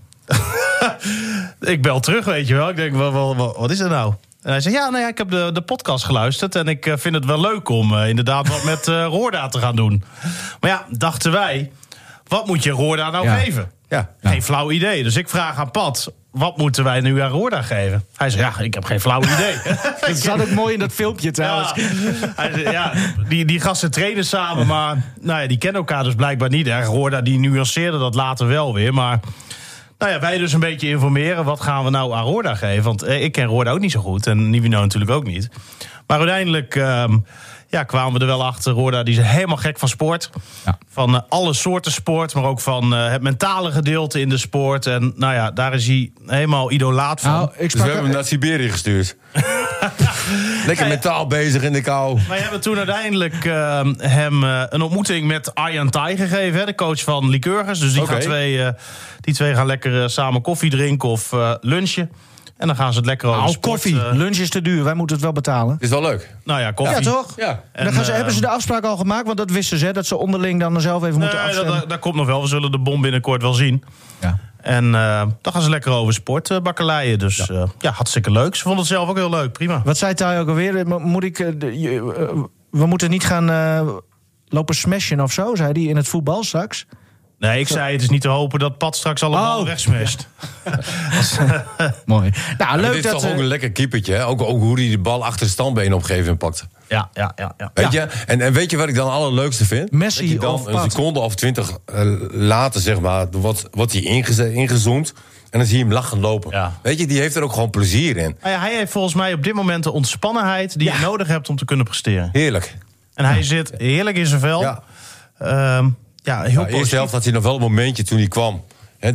ik bel terug, weet je wel. Ik denk, wat is er nou? En hij zegt, ja, ik heb de podcast geluisterd... en ik vind het wel leuk om inderdaad wat met Roorda te gaan doen. Maar ja, dachten wij... wat moet je Roorda nou geven? Ja. Geen flauw idee. Dus ik vraag aan Pat... wat moeten wij nu aan Roorda geven? Hij zegt, ja, ik heb geen flauw idee. Dat zat ook mooi in dat filmpje trouwens. Ja, hij zei, ja, die gasten trainen samen, maar nou ja, die kennen elkaar dus blijkbaar niet. Roorda die nuanceerde dat later wel weer, maar... Nou ja, wij dus een beetje informeren. Wat gaan we nou aan Roorda geven? Want ik ken Roorda ook niet zo goed. En Nivino natuurlijk ook niet. Maar uiteindelijk kwamen we er wel achter. Roorda die is helemaal gek van sport. Ja. Van alle soorten sport. Maar ook van het mentale gedeelte in de sport. En nou ja, daar is hij helemaal idolaat van. Nou, Dus we hebben hem naar Siberië gestuurd. Lekker mentaal bezig in de kou. Wij hebben toen uiteindelijk hem een ontmoeting met Arjan Thai gegeven. Hè, de coach van Lycurgus. Dus die twee gaan lekker samen koffie drinken of lunchen. En dan gaan ze het lekker over sport. Koffie. Lunch is te duur. Wij moeten het wel betalen. Het is wel leuk. Nou ja, koffie. Ja, toch? Ja. En dan hebben ze de afspraak al gemaakt? Want dat wisten ze, dat ze onderling dan zelf even moeten afstemmen. Dat komt nog wel. We zullen de bom binnenkort wel zien. Ja. En dan gaan ze lekker over sport bakkeleien. Dus hartstikke leuk. Ze vonden het zelf ook heel leuk. Prima. Wat zei Thai ook alweer? We moeten niet gaan lopen smashen of zo, zei hij in het voetbal straks. Nee, ik zei het is niet te hopen dat Pat straks allemaal wegsmasht. Mooi. Nou, leuk dit is dat... toch ook een lekker keepertje, hè? Ook hoe hij de bal achter de standbeen op een gegeven moment pakt. Ja. Weet je? En weet je wat ik dan het allerleukste vind? Messi dat je dan of een Pat? seconde of 20 later, zeg maar, wordt hij ingezoomd. En dan zie je hem lachend lopen. Ja. Weet je, die heeft er ook gewoon plezier in. Nou ja, hij heeft volgens mij op dit moment de ontspannenheid die je nodig hebt om te kunnen presteren. Heerlijk. En hij zit heerlijk in zijn vel. Ja. Heel positief. De eerste helft had hij nog wel een momentje toen hij kwam. He,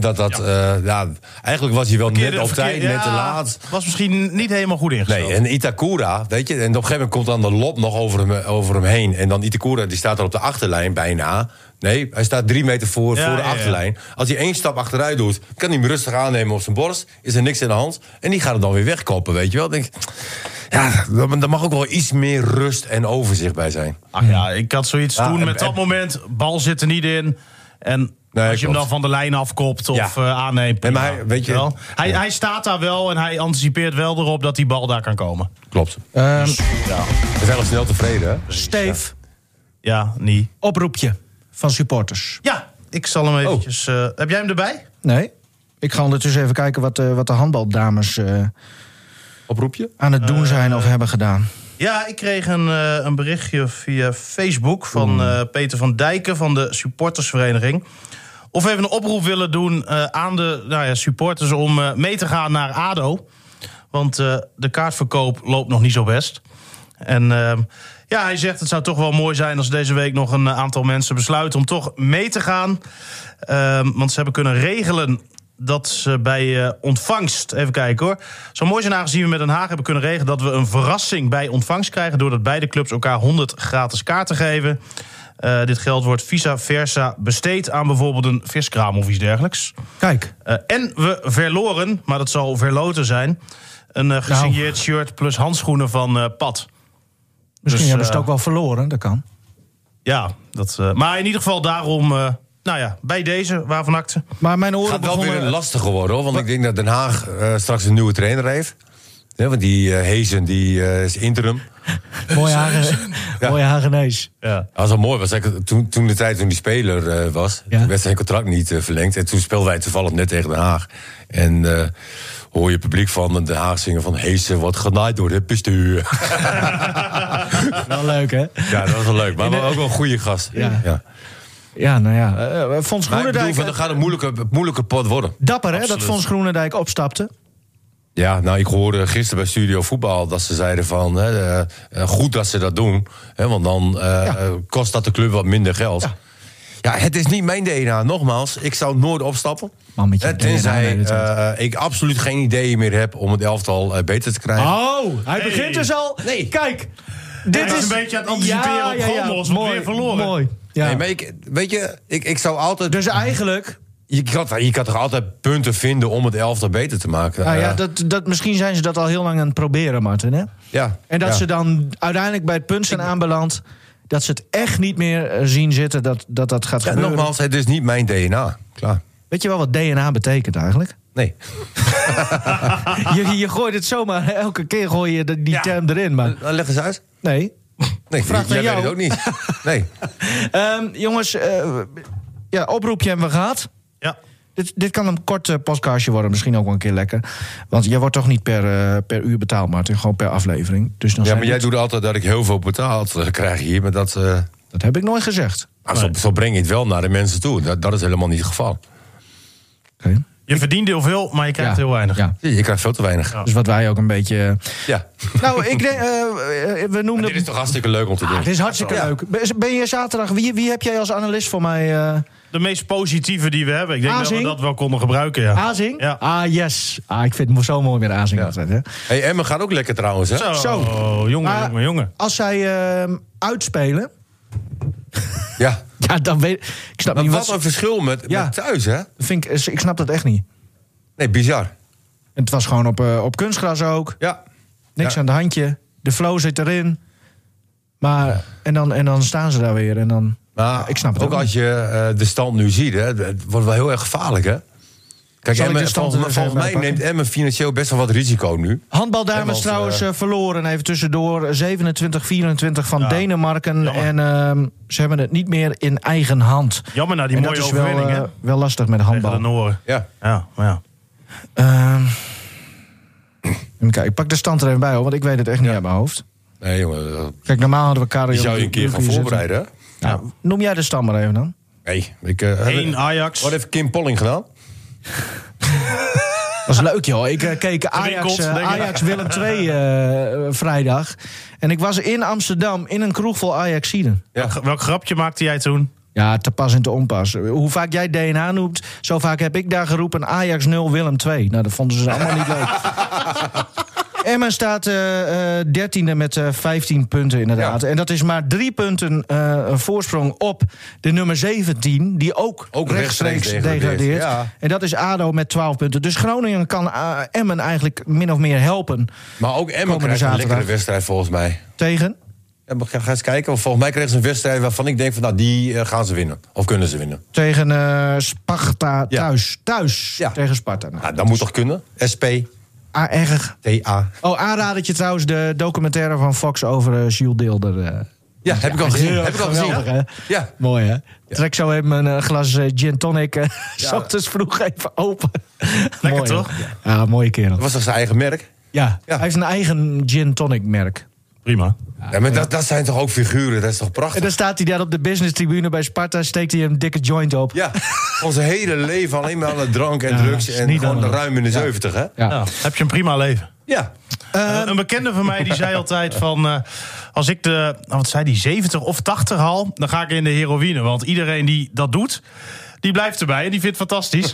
eigenlijk was hij wel net op tijd, net te laat. Was misschien niet helemaal goed ingesteld. Nee, en Itakura, weet je, en op een gegeven moment komt dan de lob nog over hem heen. En dan Itakura, die staat er op de achterlijn bijna. Nee, hij staat 3 meter voor de achterlijn. Als hij 1 stap achteruit doet, kan hij hem rustig aannemen op zijn borst. Is er niks in de hand. En die gaat het dan weer wegkoppen, weet je wel. Denk, ja, daar mag ook wel iets meer rust en overzicht bij zijn. Ach ja, ik had zoiets toen met dat moment. Bal zit er niet in. En als je hem dan van de lijn afkopt of aanneemt. Nee, maar hij staat daar wel en hij anticipeert wel erop dat die bal daar kan komen. Klopt. We zijn al snel tevreden, hè? Steve. Ja, niet. Oproepje van supporters. Ja, ik zal hem eventjes... heb jij hem erbij? Nee. Ik ga ondertussen even kijken wat de handbaldames Oproepje? aan het doen zijn of hebben gedaan. Ja, ik kreeg een berichtje via Facebook van Peter van Dijken van de supportersvereniging. Of we even een oproep willen doen aan de supporters om mee te gaan naar ADO. Want de kaartverkoop loopt nog niet zo best. En hij zegt het zou toch wel mooi zijn als deze week nog een aantal mensen besluiten om toch mee te gaan. Want ze hebben kunnen regelen dat ze bij ontvangst... Even kijken hoor. Zou mooi zijn aangezien we met Den Haag hebben kunnen regelen dat we een verrassing bij ontvangst krijgen, doordat beide clubs elkaar 100 gratis kaarten geven. Dit geld wordt vice versa besteed aan bijvoorbeeld een viskraam of iets dergelijks. Kijk. En we verloren, maar dat zal verloten zijn, een gesigneerd shirt plus handschoenen van Pat. Misschien hebben ze het ook wel verloren, dat kan. Ja, maar in ieder geval daarom... bij deze, waarvan akte. Maar mijn oren gaat wel weer lastig geworden, hoor. Want ik denk dat Den Haag straks een nieuwe trainer heeft. Nee, want die Heesen die is interim. Mooie Hagenees. Ja. Dat was wel mooi. Was toen de tijd toen die speler was, toen werd zijn contract niet verlengd. En toen speelden wij toevallig net tegen Den Haag. En hoor je het publiek van Den Haag zingen van Heesen wordt genaaid door het bestuur. Wel leuk, hè? Ja, dat was wel leuk. Maar ook wel een goede gast. Ja. Ja, nou ja. Fons Groenendijk... dat gaat een moeilijke pot worden. Dapper, hè, dat Fons Groenendijk opstapte. Ja, nou, ik hoorde gisteren bij Studio Voetbal dat ze zeiden van... goed dat ze dat doen, hè, want dan kost dat de club wat minder geld. Ja, het is niet mijn DNA. Nogmaals, ik zou nooit opstappen. Tenzij ik absoluut geen ideeën meer heb om het elftal beter te krijgen. Oh, hij begint dus al... Nee. Kijk, Dit is een beetje aan het anticiperen op Gommels. Mooi, weer verloren. Mooi. Ja. Nee, maar ik zou altijd... Dus eigenlijk... Je kan toch altijd punten vinden om het elftal beter te maken? Nou ja, misschien zijn ze dat al heel lang aan het proberen, Martin. Hè? Ja. En dat ze dan uiteindelijk bij het punt zijn aanbeland... dat ze het echt niet meer zien zitten dat gaat gebeuren. Nogmaals, het is niet mijn DNA. Klaar. Weet je wel wat DNA betekent eigenlijk? Nee. je gooit het zomaar, elke keer gooi je die term erin. Maar... Leg eens uit. Nee. Vraag jij weet het ook niet. Nee. Jongens, oproepje hebben we gehad. Ja. Dit kan een kort podcastje worden, misschien ook wel een keer lekker. Want jij wordt toch niet per uur betaald, Martin, gewoon per aflevering. Dus dan maar jij doet altijd dat ik heel veel betaald krijg hier, maar dat... Dat heb ik nooit gezegd. Zo breng je het wel naar de mensen toe. Dat is helemaal niet het geval. Okay. Je verdient heel veel, maar je krijgt heel weinig. Ja. Je krijgt veel te weinig. Ja. Dus wat wij ook een beetje... Ja. Nou, ik denk... we noemden... Dit is toch hartstikke leuk om te doen? Het is hartstikke leuk. Ben je zaterdag... Wie heb jij als analist voor mij... De meest positieve die we hebben. Ik denk Azing? dat we dat wel konden gebruiken, ja. Azing? Ja. Ah, yes. Ik vind het zo mooi met Azing altijd, hè? Hey, Emmen gaat ook lekker trouwens, hè? Zo. Jongen. Als zij uitspelen... Ja. Ja, dan weet ik... snap Maar niet wat een verschil met thuis, hè? Ik snap dat echt niet. Nee, bizar. En het was gewoon op kunstgras ook. Ja. Niks aan de handje. De flow zit erin. Maar... En dan staan ze daar weer. En dan... Maar ik snap het ook als je de stand nu ziet, hè, het wordt wel heel erg gevaarlijk, hè? Kijk, volgens mij neemt Emmen financieel best wel wat risico nu. Handbaldames trouwens verloren, even tussendoor. 27-24 van Denemarken. Jammer. En ze hebben het niet meer in eigen hand. Jammer naar die en mooie dat is overwinning, hè? wel lastig met handbal. Tegen de Noren. Ja. Ja. Kijk, ik pak de stand er even bij, hoor, want ik weet het echt niet uit mijn hoofd. Nee, jongen. Kijk, normaal hadden we Karel... Die zou je een keer gaan voorbereiden, hè? Ja. Noem jij de stand maar even dan. Nee. 1 Ajax. Wat heeft Kim Polling gedaan? Dat was leuk, joh. Ik keek Ajax Willem II vrijdag. En ik was in Amsterdam in een kroeg vol Ajaxiden. Ja. Welk grapje maakte jij toen? Ja, te pas en te onpas. Hoe vaak jij DNA noemt, zo vaak heb ik daar geroepen Ajax 0, Willem 2. Nou, dat vonden ze allemaal niet leuk. Emmen staat 13e met 15 punten inderdaad. Ja. En dat is maar 3 punten voorsprong op de nummer 17... die ook rechtstreeks degradeert. Ja. En dat is ADO met 12 punten. Dus Groningen kan Emmen eigenlijk min of meer helpen. Maar ook Emmen krijgt een lekkere wedstrijd volgens mij. Tegen? Ja, ga eens kijken. Volgens mij krijgen ze een wedstrijd waarvan ik denk van... die gaan ze winnen. Of kunnen ze winnen. Tegen Sparta thuis. Ja. Thuis tegen Sparta. Nou, dat moet toch kunnen? SP... erg. TA. Oh, aanradertje trouwens, de documentaire van Fox over Jules Deelder. Ja, heb ik al gezien. Hè? Ja. Mooi, hè? Trek zo even een glas gin tonic. Ochtends vroeg even open. Lekker, mooi, toch? Ja, mooie kerel. Dat was toch zijn eigen merk? Ja, hij heeft een eigen gin tonic merk. Prima. Ja, maar dat zijn toch ook figuren? Dat is toch prachtig? En dan staat hij daar op de business tribune bij Sparta... steekt hij een dikke joint op. Ja, onze hele leven alleen maar aan het drank en drugs... en gewoon ruim in de 70, hè? Ja. Heb je een prima leven. Ja. Een bekende van mij die zei altijd van... als ik de 70 of 80 haal, dan ga ik in de heroïne. Want iedereen die dat doet, die blijft erbij en die vindt het fantastisch.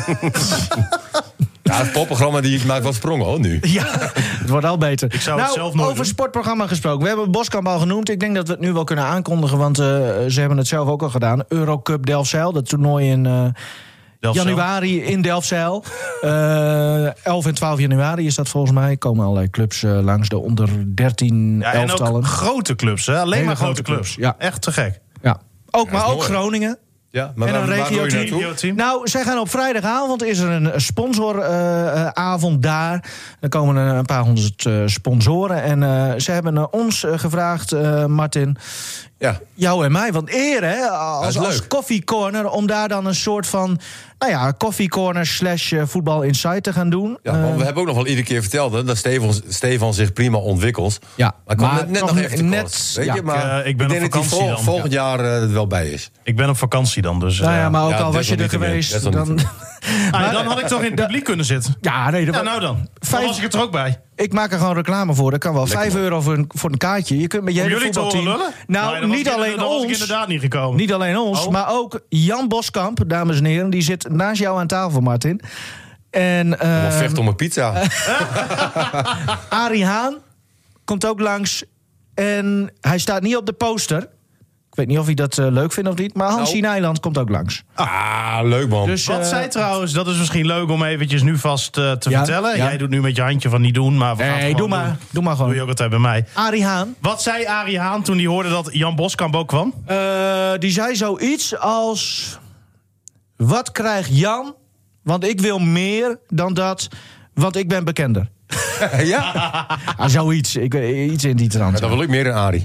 Ja, het popprogramma die maakt wat sprongen, hoor, nu. Ja, het wordt al beter. Ik zou het zelf nooit over doen. Sportprogramma gesproken. We hebben Boskamp al genoemd. Ik denk dat we het nu wel kunnen aankondigen, want ze hebben het zelf ook al gedaan. Eurocup Delfzijl, dat toernooi in januari in Delfzijl. 11 en 12 januari is dat volgens mij. Komen allerlei clubs langs, de onder 13 elftallen. En ook grote clubs, hè? Alleen maar grote clubs. Ja. Echt te gek. Ja. Maar ook mooi. Groningen. Ja, maar En een waar wil je naartoe? regio-team. Nou, zij gaan op vrijdagavond, is er een sponsoravond daar. Er komen een paar honderd sponsoren. En ze hebben ons gevraagd, Martin, Ja. jou en mij, want eer hè, Dat is als leuk. koffiecorner, om daar dan een soort van, koffiecorner / voetbal insight te gaan doen. Ja, want we hebben ook nog wel iedere keer verteld hè, dat Stefan zich prima ontwikkelt. Ja, Maar kwam maar net toch nog even te net- kort. Weet ja, je, maar ik ben op denk dat vakantie hij dan. volgend jaar er wel bij is. Ik ben op vakantie dan, dus... Nou ja, maar ook Ja, al was je er desalniettemin, geweest, desalniettemin. dan... dan had ik toch in het publiek kunnen zitten. Ja, nee, Ja, nou dan. Dan was ik er ook bij. ik maak er gewoon reclame voor. Dat kan wel. Lekker, €5 voor een kaartje. Je kunt met je Om hele jullie te horen voetbalteam... lullen? Nou, dan was niet ik alleen dan was ik ons. inderdaad niet gekomen. Niet alleen ons, Oh. maar ook Jan Boskamp, dames en heren. Die zit naast jou aan tafel, Martin. En Of vecht om een pizza. Arie Haan komt ook langs. En hij staat niet op de poster. Ik weet niet of hij dat leuk vindt of niet. Maar Hansi Nijland komt ook langs. Leuk man. Dus, Wat zij trouwens, dat is misschien leuk om eventjes nu vast te Ja, vertellen. ja. Jij doet nu met je handje van niet doen, maar we gaan het nee, gewoon doe maar. doen. Doe maar Doe je gewoon. ook altijd bij mij. Arie Haan. Wat zei Arie Haan toen hij hoorde dat Jan Boskamp ook kwam? Die zei zoiets als... Wat krijgt Jan? Want ik wil meer dan dat, want ik ben bekender. Ja? Zoiets. Iets in die trant. Dan wil ik meer een Arie.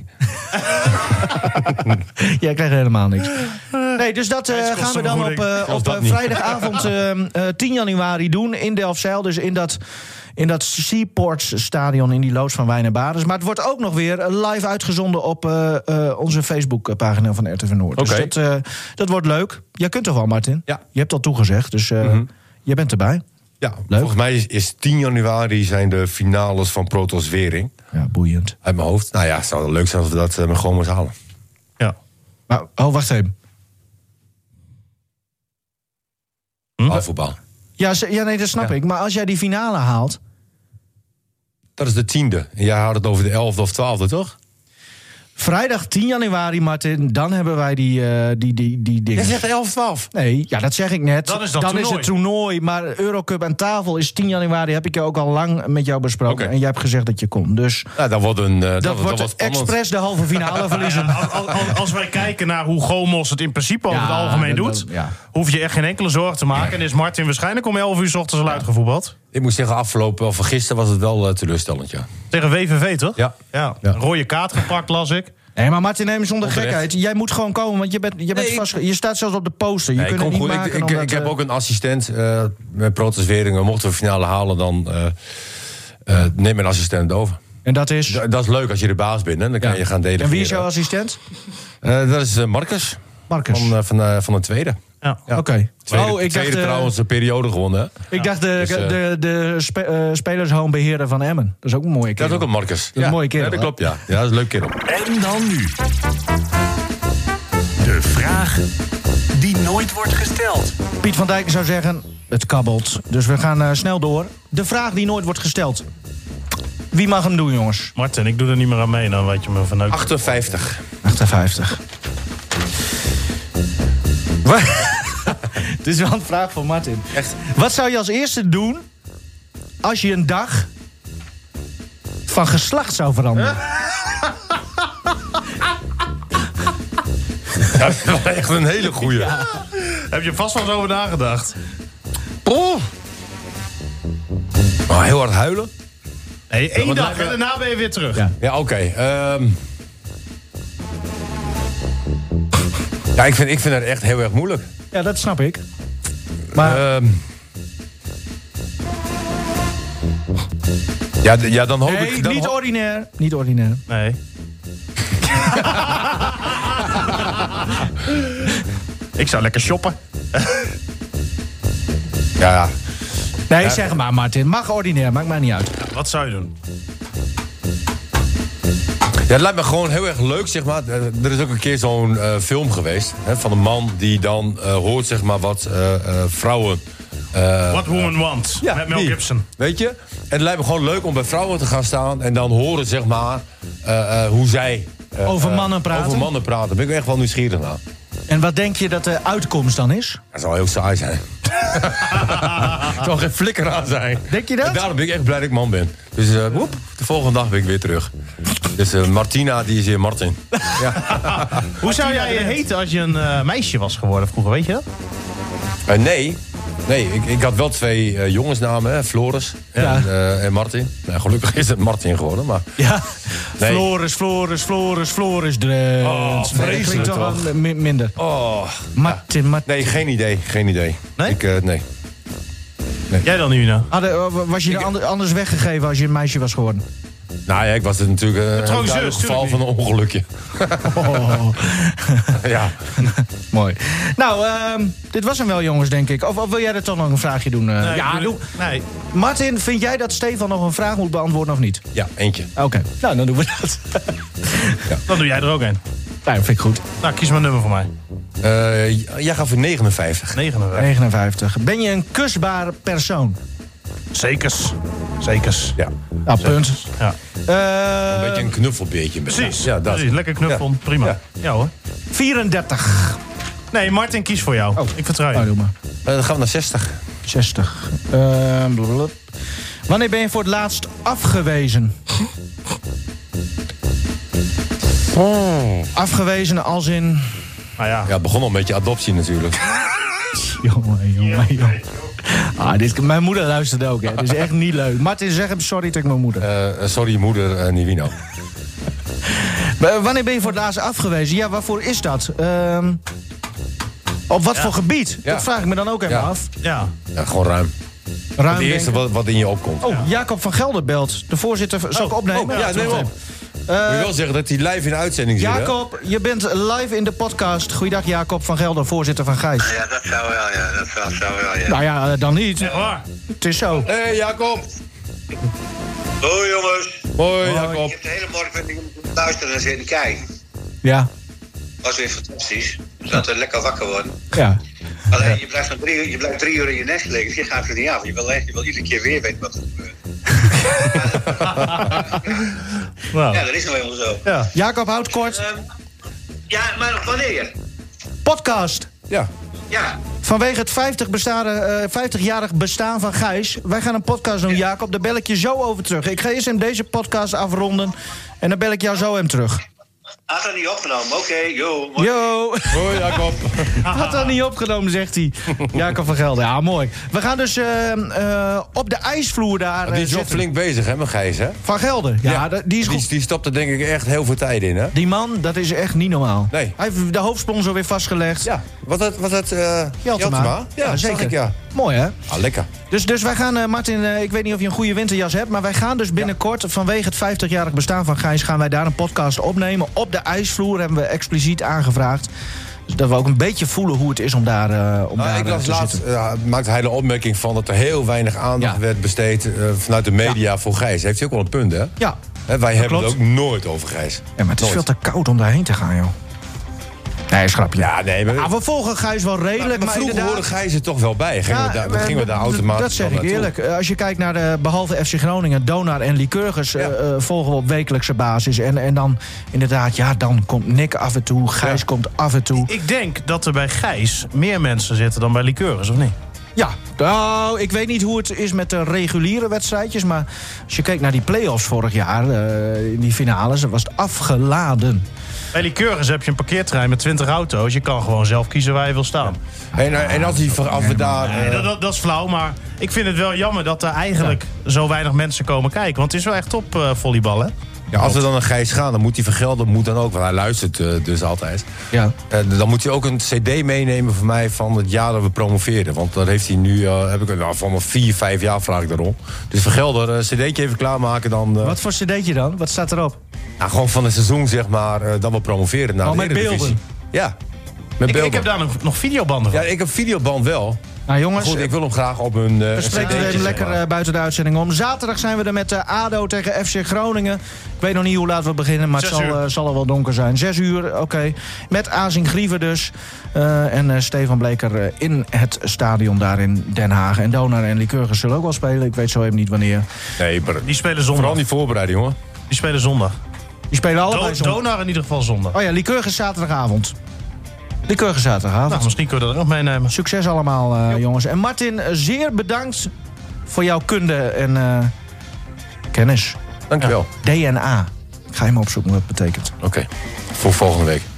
Jij krijgt helemaal niks. Nee, dus dat gaan we dan op dat niet. vrijdagavond 10 januari doen in Delfzijl. Dus in dat Seaports stadion in die loods van Wijn en Baders. Maar het wordt ook nog weer live uitgezonden op onze Facebookpagina van RTV Noord. Oké. Dus dat wordt leuk. Jij kunt toch wel, Martin? Ja. Je hebt al toegezegd, dus jij bent erbij. Ja, volgens mij is 10 januari zijn de finales van Protos Wering. Ja, boeiend. Uit mijn hoofd. Nou ja, het zou wel leuk zijn als we dat met gewoon moeten halen. Ja. Maar, wacht even. Halfvoetbal. Ja, nee, dat snap Ja. ik. Maar als jij die finale haalt... Dat is de 10e. En jij had het over de 11e of 12e, toch? Vrijdag 10 januari, Martin, dan hebben wij die dingen. Jij zegt 11, 12. Nee, ja, dat zeg ik net. Dan is dat is toernooi. het toernooi. Maar Eurocup aan tafel is 10 januari. Heb ik je ook al lang met jou besproken. Oké. En jij hebt gezegd dat je komt. Dus Ja, dat wordt een. dat wordt spannend. expres de halve finale verliezen. Als wij kijken naar hoe Gomos het in principe over Ja, het algemeen dat- doet... ja. hoef je echt geen enkele zorgen te maken. En is Martin waarschijnlijk om 11 uur 's ochtends al uitgevoetbald. Ik moet zeggen, afgelopen of gisteren was het wel teleurstellend, ja. Tegen WVV, toch? Ja. Ja. Een rode kaart gepakt, las ik. Nee, maar Martin, neem zonder Onterecht. gekheid. Jij moet gewoon komen, want je bent vast. Je staat zelfs op de poster. Je Nee, kunt het niet maken. ik omdat, heb ook een assistent met Protos Weringen. Mochten we finale halen, dan neem mijn assistent over. En dat is. Dat is leuk als je de baas bent, hè? Dan kan Ja. je gaan delen. En wie is jouw assistent? Dat is Marcus. Marcus. Van de tweede. Ja. Ja. Oké. Tweede, ik tweede dacht, trouwens een periode gewonnen. Hè? ik dacht Dus, de spelershome-beheerder van Emmen. Dat is ook een mooie Dat kerel. is ook een Marcus. is een mooie kerel, Ja, dat hè? klopt, ja. Ja, dat is een leuk kerel. En dan nu. De vraag die nooit wordt gesteld. Piet van Dijk zou zeggen, het kabbelt. Dus we gaan snel door. De vraag die nooit wordt gesteld. Wie mag hem doen, jongens? Martin, ik doe er niet meer aan mee, dan weet je me vanuit. 58. 58. Het is wel een vraag van Martin. Echt? Wat zou je als eerste doen als je een dag van geslacht zou veranderen? Ja, dat was echt een hele goeie. Heb je vast wel eens over nagedacht? Oh, heel hard huilen. Nee, één wat dag lijkt en me- daarna ben je weer terug. Ja. Ja, oké. Ja, ik vind het echt heel erg moeilijk. Ja, dat snap ik. Maar Ja, dan hoop nee, ik... Dan niet ordinair. Niet ordinair. Nee. Ik zou lekker shoppen. Ja, Nee, Ja. zeg maar, Martin. Mag ordinair, maakt mij niet uit. Wat zou je doen? ja, het lijkt me gewoon heel erg leuk, zeg maar. Er is ook een keer zo'n film geweest... Hè, van een man die dan hoort, zeg maar, wat vrouwen... What Woman Wants. Ja, met Mel die. Gibson. Weet je? En het lijkt me gewoon leuk om bij vrouwen te gaan staan... en dan horen, zeg maar, hoe zij... Over mannen praten? Over mannen praten. Daar ben ik echt wel nieuwsgierig naar. En wat denk je dat de uitkomst dan is? Dat zou heel saai zijn. Er zal geen flikker aan zijn. Denk je dat? En daarom ben ik echt blij dat ik man ben. Dus woep, de volgende dag ben ik weer terug. Dus Martina, die is hier Martin. Hoe zou jij heten als je een meisje was geworden vroeger, weet je dat? Nee, ik had wel 2 jongensnamen, hè, Floris en Martin. Nou, gelukkig is het Martin geworden, maar... Ja, Nee. Floris Drents. Oh, vreselijk klinkt toch toch? wel minder. Oh, Martin. nee, geen idee. Nee? Nee. Jij dan, Nina? Was je anders weggegeven als je een meisje was geworden? Nou ja, ik was het natuurlijk een trouwens duidelijk zus, geval van een ongelukje. Oh. Ja. Mooi. Nou, dit was hem wel, jongens, denk ik. Of wil jij er toch nog een vraagje doen? Doe. Nee. Martin, vind jij dat Stefan nog een vraag moet beantwoorden of niet? Ja, eentje. Oké, nou, dan doen we dat. Dan doe jij er ook een. Nou, vind ik goed. Nou, kies maar een nummer voor mij. Jij gaat voor 59. 59. Ben je een kusbare persoon? Zekers. Ja. Nou, punt. Ja. Een beetje een knuffelbeertje. Precies. Ja, dat. Precies. Lekker knuffel. Ja. Prima. Ja. Ja hoor. 34. Nee, Martin, kies voor jou. Oh. Ik vertrouw je. Nou, doe maar. Dan gaan we naar 60. 60. Blablabla. Wanneer ben je voor het laatst afgewezen? Afgewezen als in... Nou ja. Ja, het begon al met je adoptie natuurlijk. Jongen. Mijn moeder luisterde ook, hè. Dat is echt niet leuk. Martin, zeg hem sorry tegen mijn moeder. Sorry moeder, Nivino. Wanneer ben je voor het laatst afgewezen? Ja, waarvoor is dat? Op wat voor gebied? Ja. Dat vraag ik me dan ook even Ja. af. Ja. Ja, gewoon ruim. Ruim Het eerste denken. wat in je opkomt. Oh, Jacob van Gelder belt. De voorzitter, zal ik opnemen? Ja, neem op. Moet je wel zeggen dat hij live in de uitzending zit, hè? Jacob, je bent live in de podcast. Goeiedag, Jacob van Gelder, voorzitter van Gijs. Ja, dat zou wel, ja. Dat zou wel, ja. Nou ja, dan niet. Echt waar. Het is zo. Hey, Jacob. Hoi jongens. Hoi, Ik Jacob. heb de hele morgen luisteren en zitten kijken. Ja. Was weer fantastisch. We zaten lekker wakker worden. Ja. Alleen, je blijft 3 uur in je nest liggen. Dus je gaat er niet af. Je wil iedere keer weer weten wat er gebeurt. Nou. Ja, dat is nou helemaal zo. Ja. Jacob, houd kort. Ja, maar wanneer? Podcast. Ja. Ja. Vanwege het 50-jarig bestaan van Gijs. Wij gaan een podcast doen, Jacob. Daar bel ik je zo over terug. Ik ga eerst hem deze podcast afronden. En dan bel ik jou zo hem terug. Had dat niet opgenomen? Oké, yo. Mooi. Yo. Hoi, Jacob. Had dat niet opgenomen, zegt hij. Jacob van Gelder. Ja, mooi. We gaan dus op de ijsvloer daar Die is wel zitten. flink bezig, hè, met Gijs, hè? Van Gelder. Ja, die is goed. Die stopt er denk ik echt heel veel tijd in, hè? Die man, dat is echt niet normaal. Nee. Hij heeft de hoofdsponsor weer vastgelegd. Ja. Was dat Jeltema. Ja, zeker. zag ik, ja. Mooi, hè? Ah, lekker. Dus wij gaan, Martin, ik weet niet of je een goede winterjas hebt... maar wij gaan dus binnenkort, vanwege het 50-jarig bestaan van Gijs... gaan wij daar een podcast opnemen. Op de ijsvloer hebben we expliciet aangevraagd. Dus dat we ook een beetje voelen hoe het is om daar, Ik las te laatst, zitten. maakte hij de opmerking van dat er heel weinig aandacht werd besteed... vanuit de media voor Gijs. Heeft hij ook wel een punt, hè? Ja. Hè, wij hebben klopt. het ook nooit over Gijs. Ja, maar het is Nooit. veel te koud om daarheen te gaan, joh. Nee, schrapje. Ja, nee, maar... Ah, we volgen Gijs wel redelijk, maar maar vroeger inderdaad... hoorde Gijs er toch wel bij. Gingen we daar automatisch Dat zeg wel ik naartoe. eerlijk. Als je kijkt naar de, behalve FC Groningen, Donar en Lycurgus... volgen we op wekelijkse basis. En dan inderdaad, ja, dan komt Nick af en toe. Gijs komt af en toe. Ik denk dat er bij Gijs meer mensen zitten dan bij Lycurgus, of niet? Ja, nou, ik weet niet hoe het is met de reguliere wedstrijdjes... maar als je kijkt naar die play-offs vorig jaar, in die finales... was het afgeladen. Bij Lycurgus heb je een parkeerterrein met 20 auto's. Je kan gewoon zelf kiezen waar je wil staan. En als we daar... Nee, dat is flauw, maar ik vind het wel jammer dat er eigenlijk zo weinig mensen komen kijken. Want het is wel echt top volleybal, hè? Ja, als we dan naar Gijs gaan, dan moet hij Vergelder moet dan ook... want hij luistert dus altijd. Ja. Dan moet hij ook een cd meenemen voor mij van het jaar dat we promoveerden. Want dat heeft hij nu, van mijn 4-5 jaar vraag ik daarom. Dus Vergelder, een cd'tje even klaarmaken dan... Wat voor cd'tje dan? Wat staat erop? Nou, gewoon van het seizoen, zeg maar, dat we promoveren naar de met Eredivisie. beelden? Ja, met beelden. Ik heb daar nog videobanden van. Ja, ik heb videoband wel. Nou jongens, Goed, ik wil hem graag op een we spreken cd'tje, er even zeg lekker maar. buiten de uitzending om. Zaterdag zijn we er met ADO tegen FC Groningen. Ik weet nog niet hoe laat we beginnen, maar het 6 uur. zal er wel donker zijn. 6 uur, oké. Met Azing Grieven dus. En Stefan Bleker in het stadion daar in Den Haag. En Donar en Lycurgus zullen ook wel spelen. Ik weet zo even niet wanneer. Nee, maar Die spelen zondag. vooral niet voorbereiding, jongen. Die spelen zondag. Die spelen allebei zondag. Donar in ieder geval zondag. Oh ja, Lycurgus zaterdagavond. Lycurgus zaterdagavond. Nou, misschien kunnen we dat ook meenemen. Succes allemaal, jongens. En Martin, zeer bedankt voor jouw kunde en kennis. Dankjewel. DNA. Ga je maar opzoeken wat het betekent. Oké, voor volgende week.